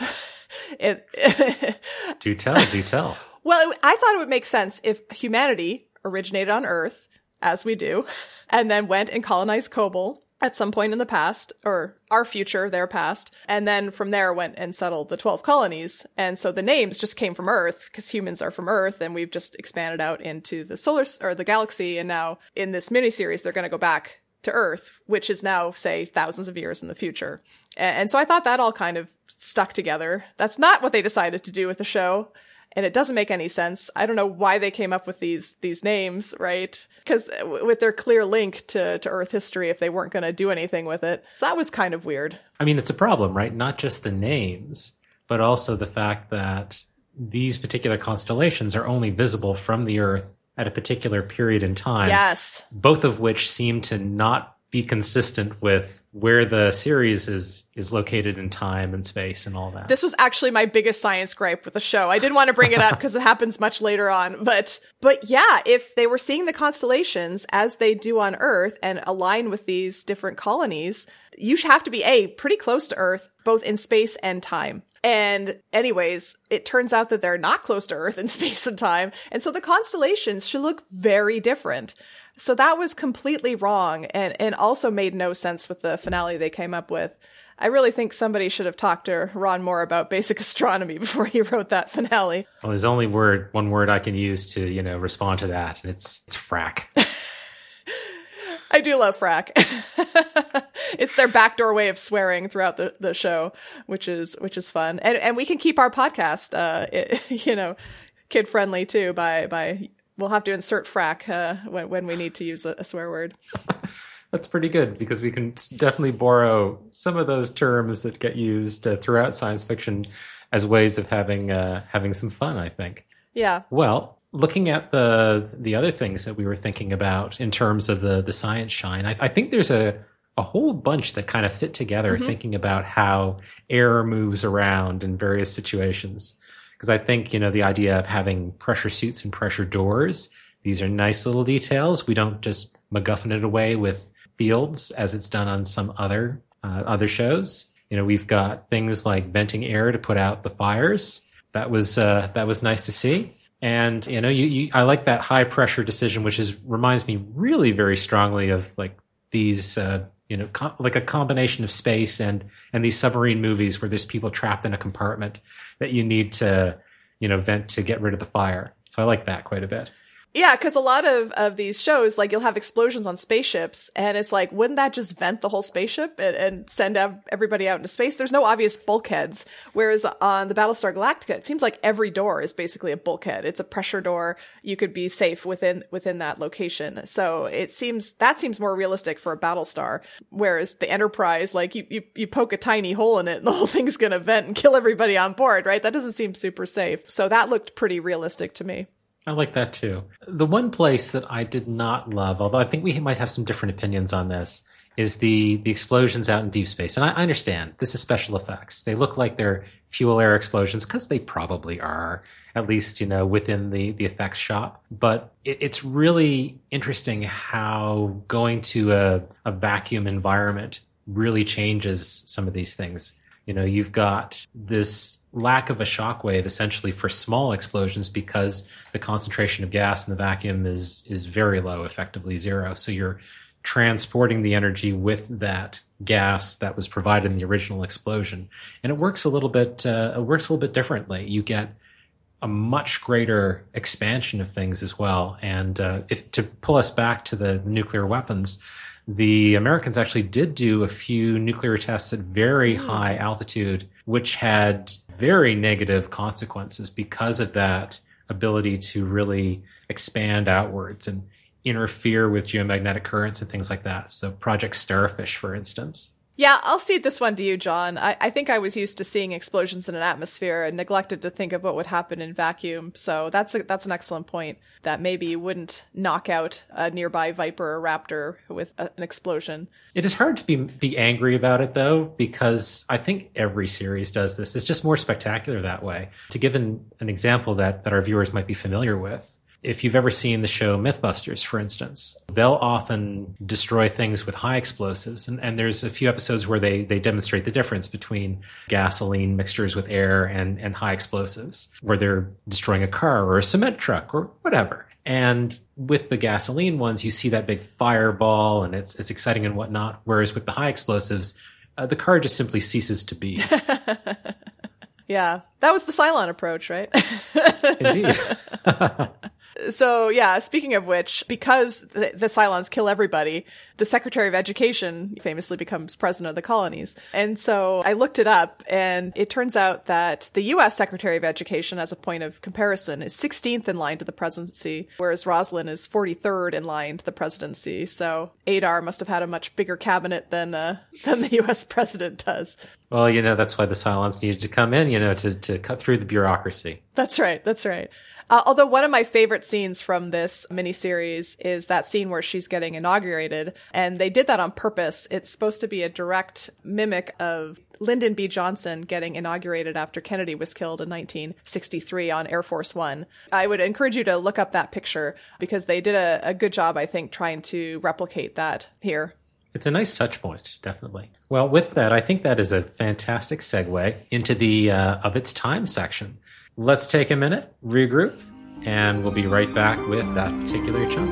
Do tell. Well, I thought it would make sense if humanity originated on Earth, as we do, and then went and colonized Kobol, at some point in the past, or our future, their past. And then from there went and settled the 12 colonies. And so the names just came from Earth because humans are from Earth, and we've just expanded out into the or the galaxy. And now in this miniseries, they're going to go back to Earth, which is now, say, thousands of years in the future. And so I thought that all kind of stuck together. That's not what they decided to do with the show. And it doesn't make any sense. I don't know why they came up with these names, right? Because with their clear link to Earth history, if they weren't going to do anything with it, that was kind of weird. I mean, it's a problem, right? Not just the names, but also the fact that these particular constellations are only visible from the Earth at a particular period in time. Yes. Both of which seem to not be consistent with where the series is located in time and space and all that. This was actually my biggest science gripe with the show. I didn't want to bring it up because it happens much later on. But yeah, if they were seeing the constellations as they do on Earth and align with these different colonies, you should have to be pretty close to Earth, both in space and time. And anyways, it turns out that they're not close to Earth in space and time. And so the constellations should look very different. So that was completely wrong and also made no sense with the finale they came up with. I really think somebody should have talked to Ron Moore about basic astronomy before he wrote that finale. Well, there's only one word I can use to, respond to that, and it's frack. I do love frack. It's their backdoor way of swearing throughout the show, which is fun. And we can keep our podcast, kid friendly too by we'll have to insert frack when we need to use a swear word. That's pretty good because we can definitely borrow some of those terms that get used throughout science fiction as ways of having some fun, I think. Yeah. Well, looking at the other things that we were thinking about in terms of the science shine, I think there's a whole bunch that kind of fit together, thinking about how air moves around in various situations. Because I think, the idea of having pressure suits and pressure doors, these are nice little details. We don't just MacGuffin it away with fields as it's done on some other shows. We've got things like venting air to put out the fires. That was nice to see. And, I like that high pressure decision, which reminds me really very strongly of like these, like a combination of space and these submarine movies where there's people trapped in a compartment that you need to, vent to get rid of the fire. So I like that quite a bit. Yeah, because a lot of these shows, like you'll have explosions on spaceships, and it's like, wouldn't that just vent the whole spaceship and send everybody out into space? There's no obvious bulkheads. Whereas on the Battlestar Galactica, it seems like every door is basically a bulkhead. It's a pressure door. You could be safe within that location. So that seems more realistic for a Battlestar. Whereas the Enterprise, like you poke a tiny hole in it, and the whole thing's gonna vent and kill everybody on board, right? That doesn't seem super safe. So that looked pretty realistic to me. I like that too. The one place that I did not love, although I think we might have some different opinions on this, is the explosions out in deep space. And I understand this is special effects. They look like they're fuel air explosions because they probably are, at least, within the effects shop. But it's really interesting how going to a vacuum environment really changes some of these things. You've got this lack of a shockwave essentially for small explosions because the concentration of gas in the vacuum is very low, effectively zero. So you're transporting the energy with that gas that was provided in the original explosion. And it works a little bit differently. You get a much greater expansion of things as well. And to pull us back to the nuclear weapons, the Americans actually did do a few nuclear tests at very high altitude, which had very negative consequences because of that ability to really expand outwards and interfere with geomagnetic currents and things like that. So Project Starfish, for instance. Yeah, I'll cede this one to you, John. I think I was used to seeing explosions in an atmosphere and neglected to think of what would happen in vacuum. So that's an excellent point, that maybe you wouldn't knock out a nearby Viper or Raptor with an explosion. It is hard to be angry about it, though, because I think every series does this. It's just more spectacular that way. To give an example that our viewers might be familiar with, if you've ever seen the show Mythbusters, for instance, they'll often destroy things with high explosives. And there's a few episodes where they demonstrate the difference between gasoline mixtures with air and high explosives, where they're destroying a car or a cement truck or whatever. And with the gasoline ones, you see that big fireball and it's exciting and whatnot. Whereas with the high explosives, the car just simply ceases to be. Yeah, that was the Cylon approach, right? Indeed. So, yeah, speaking of which, because the Cylons kill everybody, the Secretary of Education famously becomes president of the colonies. And so I looked it up, and it turns out that the U.S. Secretary of Education, as a point of comparison, is 16th in line to the presidency, whereas Roslin is 43rd in line to the presidency. So Adar must have had a much bigger cabinet than the U.S. president does. Well, that's why the Cylons needed to come in, to cut through the bureaucracy. That's right. That's right. Although one of my favorite scenes from this miniseries is that scene where she's getting inaugurated, and they did that on purpose. It's supposed to be a direct mimic of Lyndon B. Johnson getting inaugurated after Kennedy was killed in 1963 on Air Force One. I would encourage you to look up that picture because they did a good job, I think, trying to replicate that here. It's a nice touch point, definitely. Well, with that, I think that is a fantastic segue into the Of Its Time section. Let's take a minute, regroup, and we'll be right back with that particular chunk.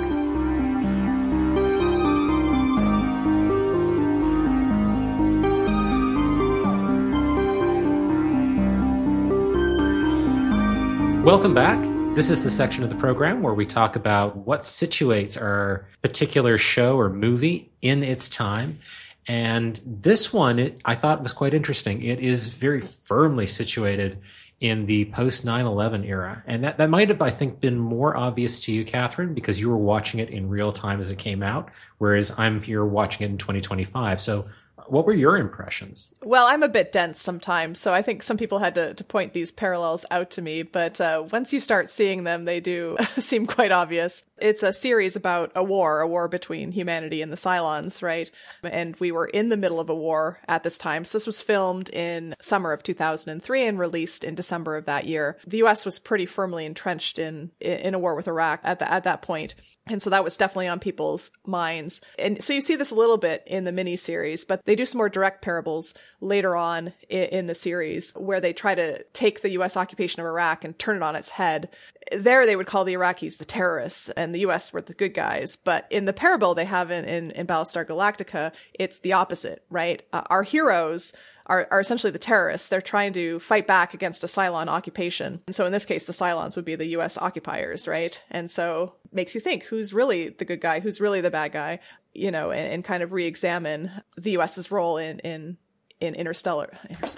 Welcome back. This is the section of the program where we talk about what situates our particular show or movie in its time. And this one, I thought was quite interesting. It is very firmly situated in the post 9/11 era. And that might have, I think, been more obvious to you, Catherine, because you were watching it in real time as it came out, whereas I'm here watching it in 2025. So what were your impressions? Well, I'm a bit dense sometimes, so I think some people had to point these parallels out to me, but once you start seeing them, they do seem quite obvious. It's a series about a war between humanity and the Cylons, right? And we were in the middle of a war at this time. So this was filmed in summer of 2003 and released in December of that year. The U.S. was pretty firmly entrenched in a war with Iraq at that point. And so that was definitely on people's minds. And so you see this a little bit in the miniseries, but they do some more direct parables later on in the series where they try to take the U.S. occupation of Iraq and turn it on its head. There they would call the Iraqis the terrorists and the U.S. were the good guys. But in the parable they have in Battlestar Galactica, it's the opposite, right? Our heroes are essentially the terrorists. They're trying to fight back against a Cylon occupation. And so in this case, the Cylons would be the U.S. occupiers, right? And so makes you think, who's really the good guy? Who's really the bad guy? And kind of re-examine the U.S.'s role in interstellar.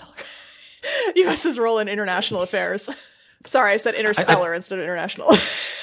U.S.'s role in international affairs. Sorry, I said interstellar instead of international.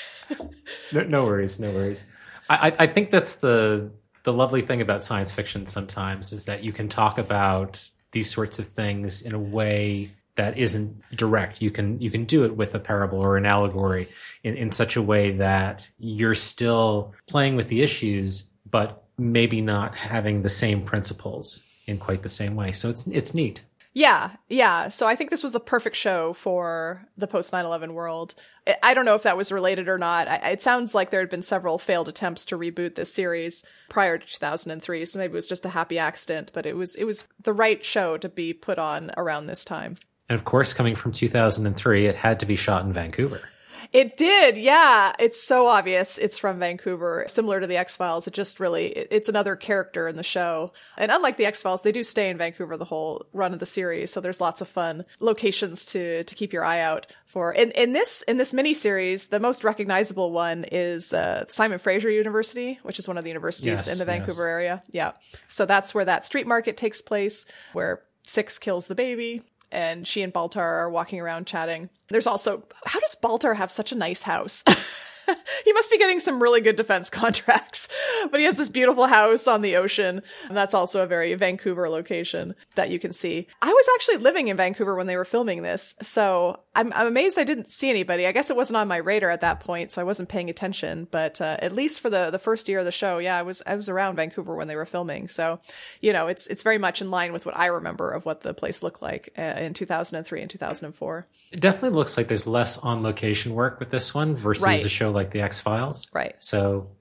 No worries. I think that's the lovely thing about science fiction sometimes is that you can talk about these sorts of things in a way that isn't direct. You can do it with a parable or an allegory in such a way that you're still playing with the issues, but maybe not having the same principles in quite the same way. So it's neat. Yeah. So I think this was the perfect show for the post 9/11 world. I don't know if that was related or not. It sounds like there had been several failed attempts to reboot this series prior to 2003. So maybe it was just a happy accident, but it was the right show to be put on around this time. And of course, coming from 2003, it had to be shot in Vancouver. It did, yeah. It's so obvious it's from Vancouver. Similar to the X-Files, it's another character in the show. And unlike the X-Files, they do stay in Vancouver the whole run of the series, so there's lots of fun locations to keep your eye out for. In this miniseries, the most recognizable one is Simon Fraser University, which is one of the universities in the Vancouver area. Yeah. So that's where that street market takes place, where Six kills the baby. And she and Baltar are walking around chatting. There's also, how does Baltar have such a nice house? He must be getting some really good defense contracts, but he has this beautiful house on the ocean. And that's also a very Vancouver location that you can see. I was actually living in Vancouver when they were filming this. So I'm amazed I didn't see anybody. I guess it wasn't on my radar at that point, so I wasn't paying attention. But at least for the first year of the show, yeah, I was around Vancouver when they were filming. So, it's very much in line with what I remember of what the place looked like in 2003 and 2004. It definitely looks like there's less on location work with this one versus a show like the X-Files. Right. So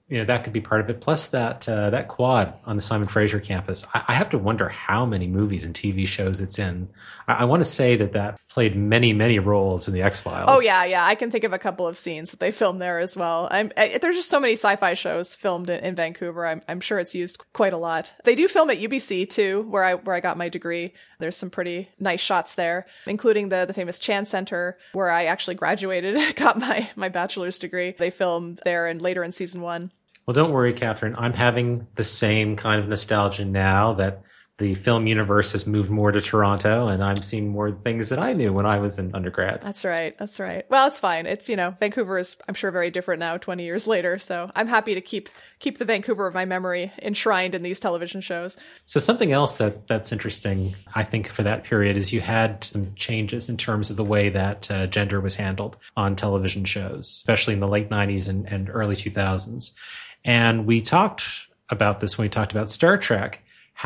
that could be part of it. Plus that quad on the Simon Fraser campus. I have to wonder how many movies and TV shows it's in. I want to say that played many, many roles in the X-Files. Oh yeah. I can think of a couple of scenes that they filmed there as well. There's just so many sci-fi shows filmed in Vancouver. I'm sure it's used quite a lot. They do film at UBC too, where I got my degree. There's some pretty nice shots there, including the famous Chan Center, where I actually graduated, got my bachelor's degree. They filmed there and later in season 1. Well, don't worry, Catherine. I'm having the same kind of nostalgia now that the film universe has moved more to Toronto, and I'm seeing more things that I knew when I was in undergrad. That's right. Well, it's fine. It's, Vancouver is, I'm sure, very different now, 20 years later. So I'm happy to keep the Vancouver of my memory enshrined in these television shows. So something else that's interesting, I think, for that period is you had some changes in terms of the way that gender was handled on television shows, especially in the late 90s and early 2000s. And we talked about this when we talked about Star Trek,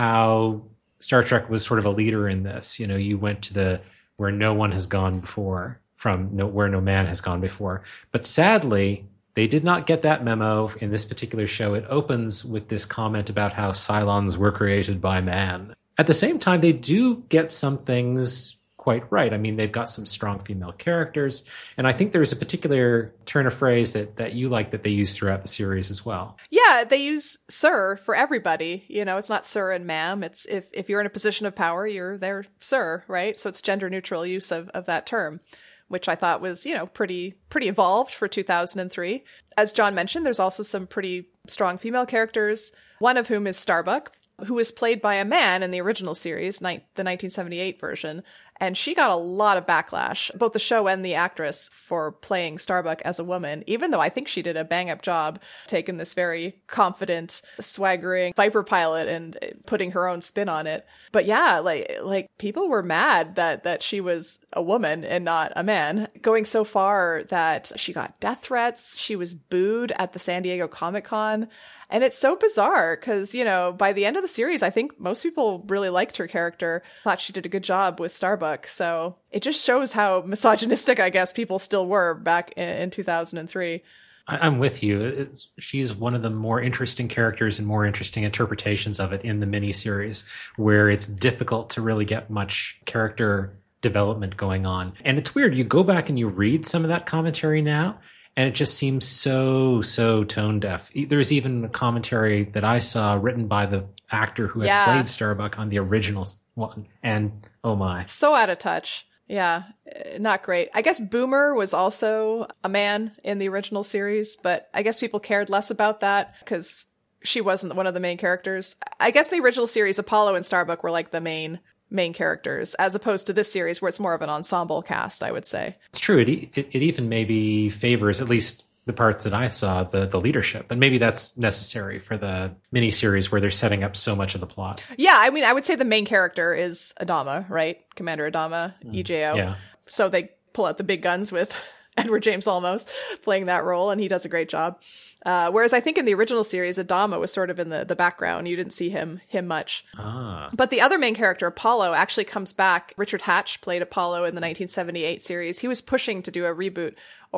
how Star Trek was sort of a leader in this. You went to where no one has gone before, where no man has gone before. But sadly, they did not get that memo in this particular show. It opens with this comment about how Cylons were created by man. At the same time, they do get some things quite right. I mean, they've got some strong female characters. And I think there's a particular turn of phrase that you like that they use throughout the series as well. Yeah, they use sir for everybody. It's not sir and ma'am. It's if you're in a position of power, you're there, sir, right? So it's gender neutral use of that term, which I thought was, pretty evolved for 2003. As John mentioned, there's also some pretty strong female characters, one of whom is Starbuck, who was played by a man in the original series, the 1978 version. And she got a lot of backlash, both the show and the actress, for playing Starbuck as a woman, even though I think she did a bang-up job taking this very confident, swaggering Viper pilot and putting her own spin on it. But yeah, like people were mad that she was a woman and not a man, going so far that she got death threats. She was booed at the San Diego Comic-Con. And it's so bizarre because, by the end of the series, I think most people really liked her character, thought she did a good job with Starbuck. So it just shows how misogynistic, I guess, people still were back in 2003. I'm with you. She's one of the more interesting characters and more interesting interpretations of it in the miniseries, where it's difficult to really get much character development going on. And it's weird. You go back and you read some of that commentary now, and it just seems so tone deaf. There's even a commentary that I saw written by the actor who had played Starbuck on the original one. And oh my. So out of touch. Yeah, not great. I guess Boomer was also a man in the original series, but I guess people cared less about that because she wasn't one of the main characters. I guess the original series, Apollo and Starbuck were like the main characters, as opposed to this series where it's more of an ensemble cast, I would say. It's true. It even maybe favors, at least the parts that I saw, the leadership. And maybe that's necessary for the miniseries where they're setting up so much of the plot. Yeah, I mean, I would say the main character is Adama, right? Commander Adama, EJO. Yeah. So they pull out the big guns with Edward James Olmos playing that role, and he does a great job. Whereas I think in the original series, Adama was sort of in the background. You didn't see him much. But the other main character, Apollo, actually comes back. Richard Hatch played Apollo in the 1978 series. He was pushing to do a reboot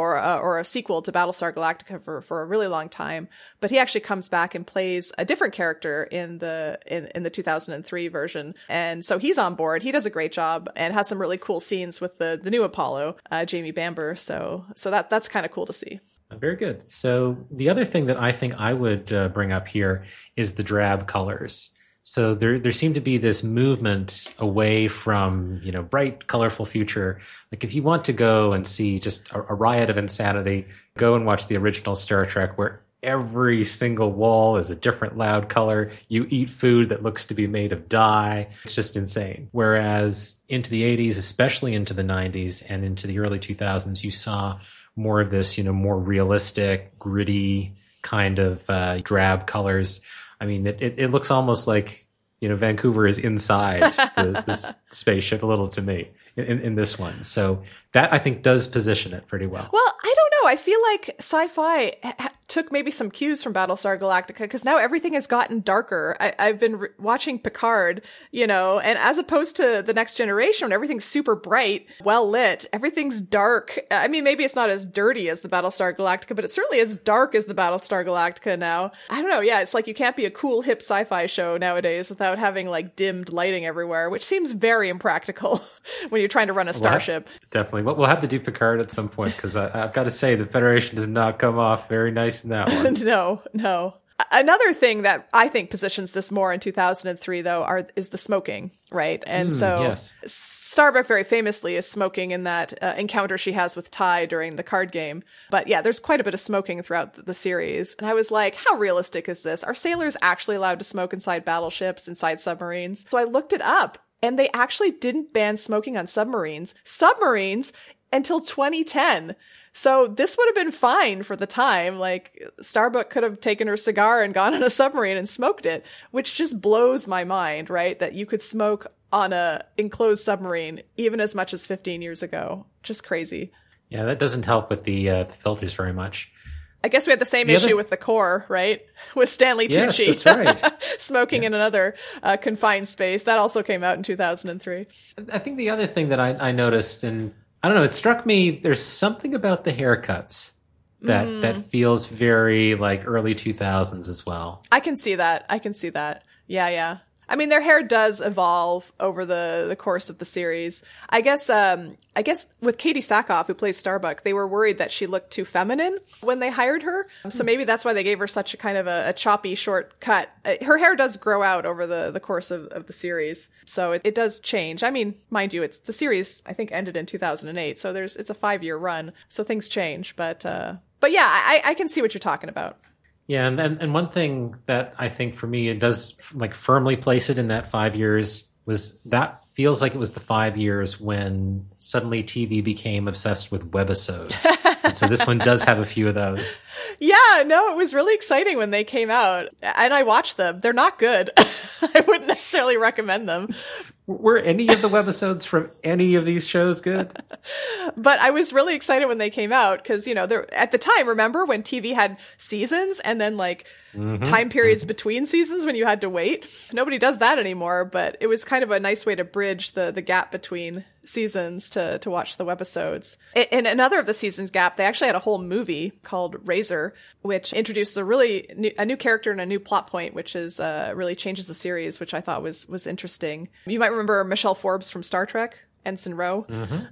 or a sequel to Battlestar Galactica for a really long time. But he actually comes back and plays a different character in the 2003 version. And so he's on board. He does a great job and has some really cool scenes with the new Apollo, Jamie Bamber. So that's kind of cool to see. Very good. So the other thing that I think I would bring up here is the drab colors. So there seemed to be this movement away from, bright, colorful future. Like if you want to go and see just a riot of insanity, go and watch the original Star Trek where every single wall is a different loud color. You eat food that looks to be made of dye. It's just insane. Whereas into the 80s, especially into the 90s and into the early 2000s, you saw more of this, more realistic, gritty kind of drab colors. I mean, it looks almost like, Vancouver is inside this spaceship a little to me in this one. So that I think does position it pretty well. Well, I don't know. I feel like sci-fi took maybe some cues from Battlestar Galactica, because now everything has gotten darker. I've been watching Picard, and as opposed to The Next Generation, when everything's super bright, well lit, everything's dark. I mean, maybe it's not as dirty as the Battlestar Galactica, but it's certainly as dark as the Battlestar Galactica now. I don't know. Yeah, it's like you can't be a cool, hip sci-fi show nowadays without having like dimmed lighting everywhere, which seems very impractical when you're trying to run a starship. Definitely. We'll have to do Picard at some point, because I've got to say the Federation does not come off very nice in that one. No. Another thing that I think positions this more in 2003, though, is the smoking, right? And yes. Starbuck very famously is smoking in that encounter she has with Ty during the card game. But yeah, there's quite a bit of smoking throughout the series. And I was like, how realistic is this? Are sailors actually allowed to smoke inside battleships, inside submarines? So I looked it up, and they actually didn't ban smoking on submarines until 2010. So this would have been fine for the time. Like, Starbuck could have taken her cigar and gone on a submarine and smoked it, which just blows my mind, right? That you could smoke on a enclosed submarine even as much as 15 years ago. Just crazy. Yeah, that doesn't help with the filters very much. I guess we had the same issue with the Core, right? With Stanley Tucci. Yes, that's right. Smoking in another confined space. That also came out in 2003. I think the other thing that I noticed, and I don't know, it struck me, there's something about the haircuts that feels very like early 2000s as well. I can see that. Yeah. I mean, their hair does evolve over the course of the series. I guess with Katie Sackhoff, who plays Starbuck, they were worried that she looked too feminine when they hired her. So maybe that's why they gave her such a kind of a choppy short cut. Her hair does grow out over the course of the series. So it does change. I mean, mind you, the series, I think, ended in 2008. So it's a 5-year run. So things change. But yeah, I can see what you're talking about. Yeah, and one thing that I think for me, it does like firmly place it in that 5 years, was that feels like it was the 5 years when suddenly TV became obsessed with webisodes. And so this one does have a few of those. Yeah, no, it was really exciting when they came out. And I watched them. They're not good. I wouldn't necessarily recommend them. Were any of the webisodes from any of these shows good? But I was really excited when they came out because, at the time, remember when TV had seasons and then like time periods between seasons when you had to wait? Nobody does that anymore, but it was kind of a nice way to bridge the gap between seasons to watch the webisodes. In another of the seasons gap, they actually had a whole movie called Razor, which introduces a new character and a new plot point, which is really changes the series, which I thought was interesting. You might remember Michelle Forbes from Star Trek, Ensign Ro.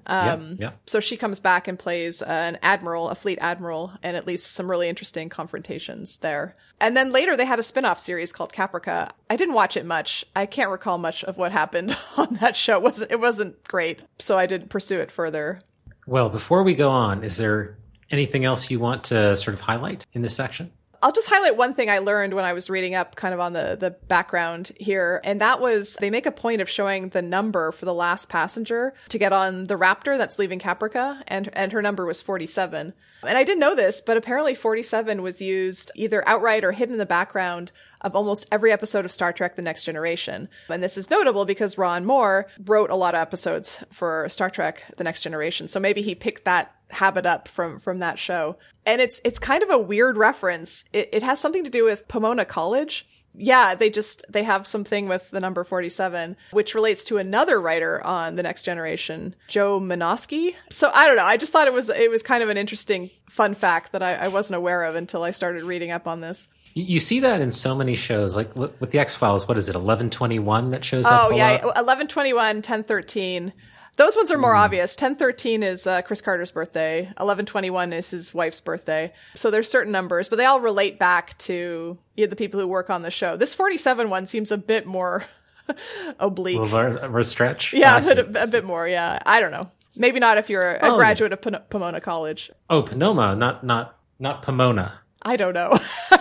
So she comes back and plays a fleet admiral, and at least some really interesting confrontations there. And then later they had a spin-off series called Caprica. I didn't watch it much. I can't recall much of what happened on that show. It wasn't great, so I didn't pursue it further. Well, before we go on, is there anything else you want to sort of highlight in this section? I'll just highlight one thing I learned when I was reading up kind of on the background here. And that was they make a point of showing the number for the last passenger to get on the Raptor that's leaving Caprica. And her number was 47. And I didn't know this, but apparently 47 was used either outright or hidden in the background of almost every episode of Star Trek The Next Generation. And this is notable because Ron Moore wrote a lot of episodes for Star Trek The Next Generation. So maybe he picked that habit up from that show. And it's kind of a weird reference. It has something to do with Pomona College. Yeah, they have something with the number 47, which relates to another writer on The Next Generation, Joe Menosky. So I don't know. I just thought it was kind of an interesting fun fact that I wasn't aware of until I started reading up on this. You see that in so many shows, like with the X-Files. What is it, 1121 that shows up? Oh, yeah, 1121, 1013. Those ones are more obvious. 1013 is Chris Carter's birthday. 1121 is his wife's birthday. So there's certain numbers, but they all relate back to the people who work on the show. This 47 one seems a bit more oblique. A little more stretch? Yeah, a bit more, yeah. I don't know. Maybe not if you're a graduate of Pomona College. Oh, Pomona, not Pomona. I don't know.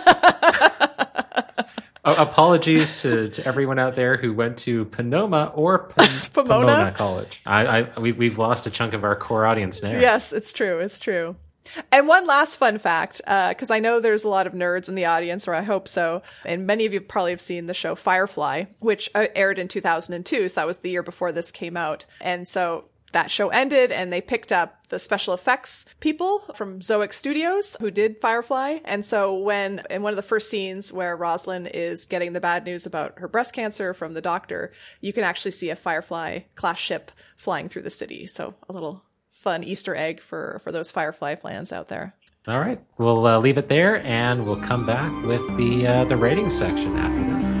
Apologies to everyone out there who went to Pomona or Pomona College. We've lost a chunk of our core audience there. Yes, it's true. And one last fun fact, because I know there's a lot of nerds in the audience, or I hope so, and many of you probably have seen the show Firefly, which aired in 2002, so that was the year before this came out. And so that show ended and they picked up the special effects people from Zoic Studios who did Firefly. And so when in one of the first scenes where Rosalind is getting the bad news about her breast cancer from the doctor, you can actually see a Firefly class ship flying through the city. So a little fun Easter egg for those Firefly fans out there. All right. We'll leave it there and we'll come back with the ratings section after this.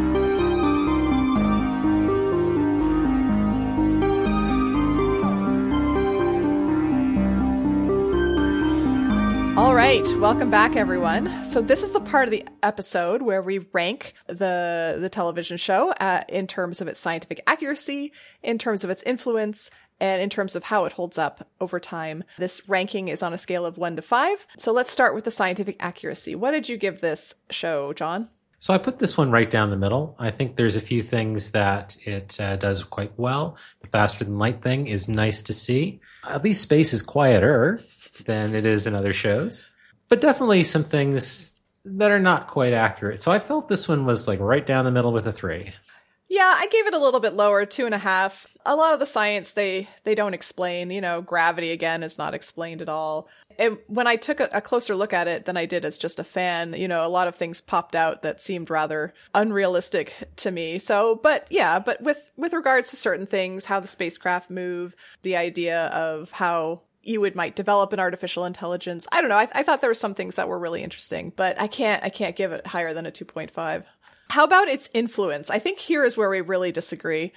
All right, welcome back, everyone. So this is the part of the episode where we rank the television show in terms of its scientific accuracy, in terms of its influence, and in terms of how it holds up over time. This ranking is on a scale of 1 to 5. So let's start with the scientific accuracy. What did you give this show, John? So I put this one right down the middle. I think there's a few things that it does quite well. The faster than light thing is nice to see. At least space is quieter than it is in other shows. But definitely some things that are not quite accurate. So I felt this one was like right down the middle with a 3. Yeah, I gave it a little bit lower, 2.5. A lot of the science they don't explain. Gravity, again, is not explained at all. When I took a closer look at it than I did as just a fan, a lot of things popped out that seemed rather unrealistic to me. So, but with regards to certain things, how the spacecraft move, the idea of how you might develop an artificial intelligence. I don't know. I thought there were some things that were really interesting, but I can't give it higher than a 2.5. How about its influence? I think here is where we really disagree.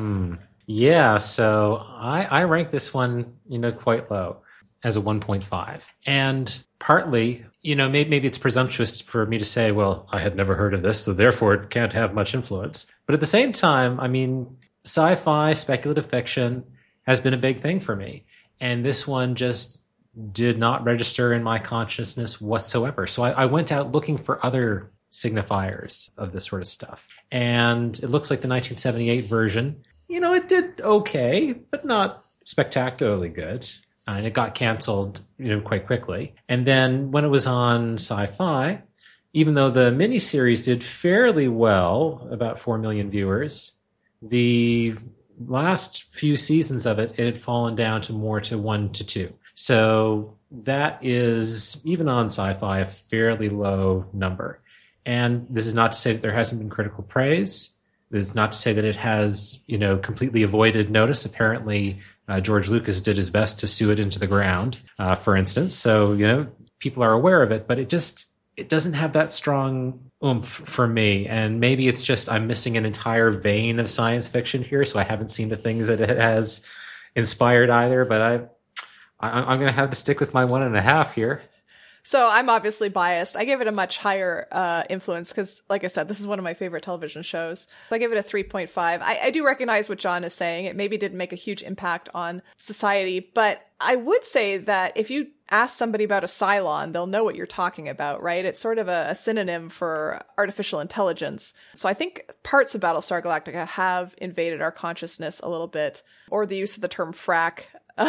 Yeah, so I rank this one, quite low as a 1.5. And partly, maybe it's presumptuous for me to say, well, I had never heard of this, so therefore it can't have much influence. But at the same time, I mean, sci-fi, speculative fiction has been a big thing for me. And this one just did not register in my consciousness whatsoever. So I went out looking for other signifiers of this sort of stuff. And it looks like the 1978 version, it did okay, but not spectacularly good. And it got canceled, quite quickly. And then when it was on Sci-Fi, even though the miniseries did fairly well, about 4 million viewers, the last few seasons of it had fallen down to more to 1 to 2. So that is, even on Sci-Fi, a fairly low number. And this is not to say that there hasn't been critical praise. This is not to say that it has, completely avoided notice. Apparently, George Lucas did his best to sue it into the ground, for instance. So, people are aware of it, but it doesn't have that strong oomph for me. And maybe it's just I'm missing an entire vein of science fiction here, so I haven't seen the things that it has inspired either. But I'm going to have to stick with my 1.5 here. So I'm obviously biased. I gave it a much higher influence because, like I said, this is one of my favorite television shows. So I gave it a 3.5. I do recognize what John is saying. It maybe didn't make a huge impact on society, but I would say that if you ask somebody about a Cylon, they'll know what you're talking about, right? It's sort of a synonym for artificial intelligence. So I think parts of Battlestar Galactica have invaded our consciousness a little bit, or the use of the term frack.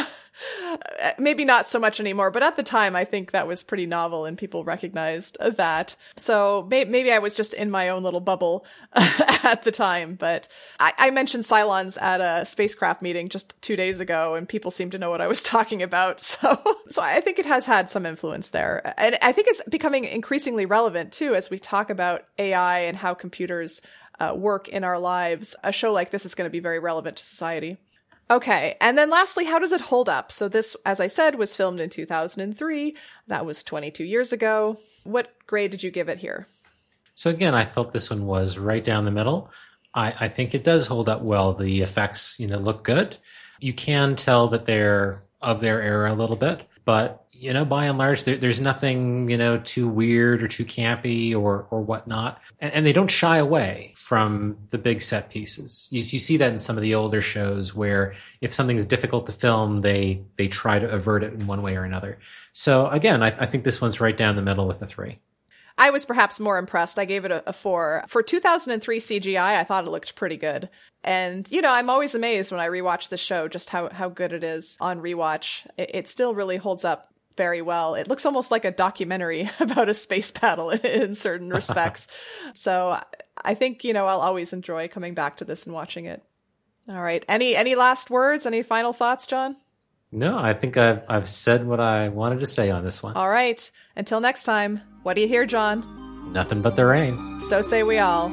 Maybe not so much anymore, but at the time I think that was pretty novel and people recognized that. So maybe I was just in my own little bubble at the time, but I mentioned Cylons at a spacecraft meeting just 2 days ago and people seemed to know what I was talking about. So I think it has had some influence there. And I think it's becoming increasingly relevant too, as we talk about AI and how computers work in our lives. A show like this is going to be very relevant to society. Okay, and then lastly, how does it hold up? So this, as I said, was filmed in 2003. That was 22 years ago. What grade did you give it here? So again, I felt this one was right down the middle. I think it does hold up well. The effects, look good. You can tell that they're of their era a little bit, but by and large, there's nothing, too weird or too campy or whatnot. And they don't shy away from the big set pieces. You see that in some of the older shows where if something's difficult to film, they try to avert it in one way or another. So again, I think this one's right down the middle with a 3. I was perhaps more impressed. I gave it a 4. For 2003 CGI, I thought it looked pretty good. And, I'm always amazed when I rewatch the show, just how good it is on rewatch. It still really holds up very well. It looks almost like a documentary about a space battle in certain respects. So I think, I'll always enjoy coming back to this and watching it. All right. Any last words? Any final thoughts, John? No, I think I've said what I wanted to say on this one. All right. Until next time, what do you hear, John? Nothing but the rain. So say we all.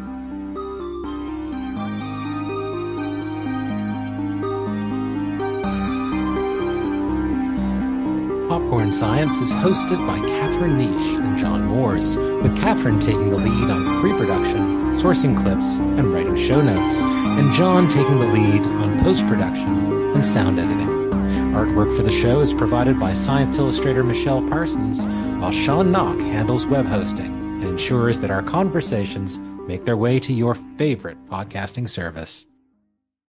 Popcorn Science is hosted by Catherine Niche and John Moores, with Catherine taking the lead on pre-production, sourcing clips, and writing show notes, and John taking the lead on post-production and sound editing. Artwork for the show is provided by Science illustrator Michelle Parsons, while Sean Knock handles web hosting and ensures that our conversations make their way to your favorite podcasting service.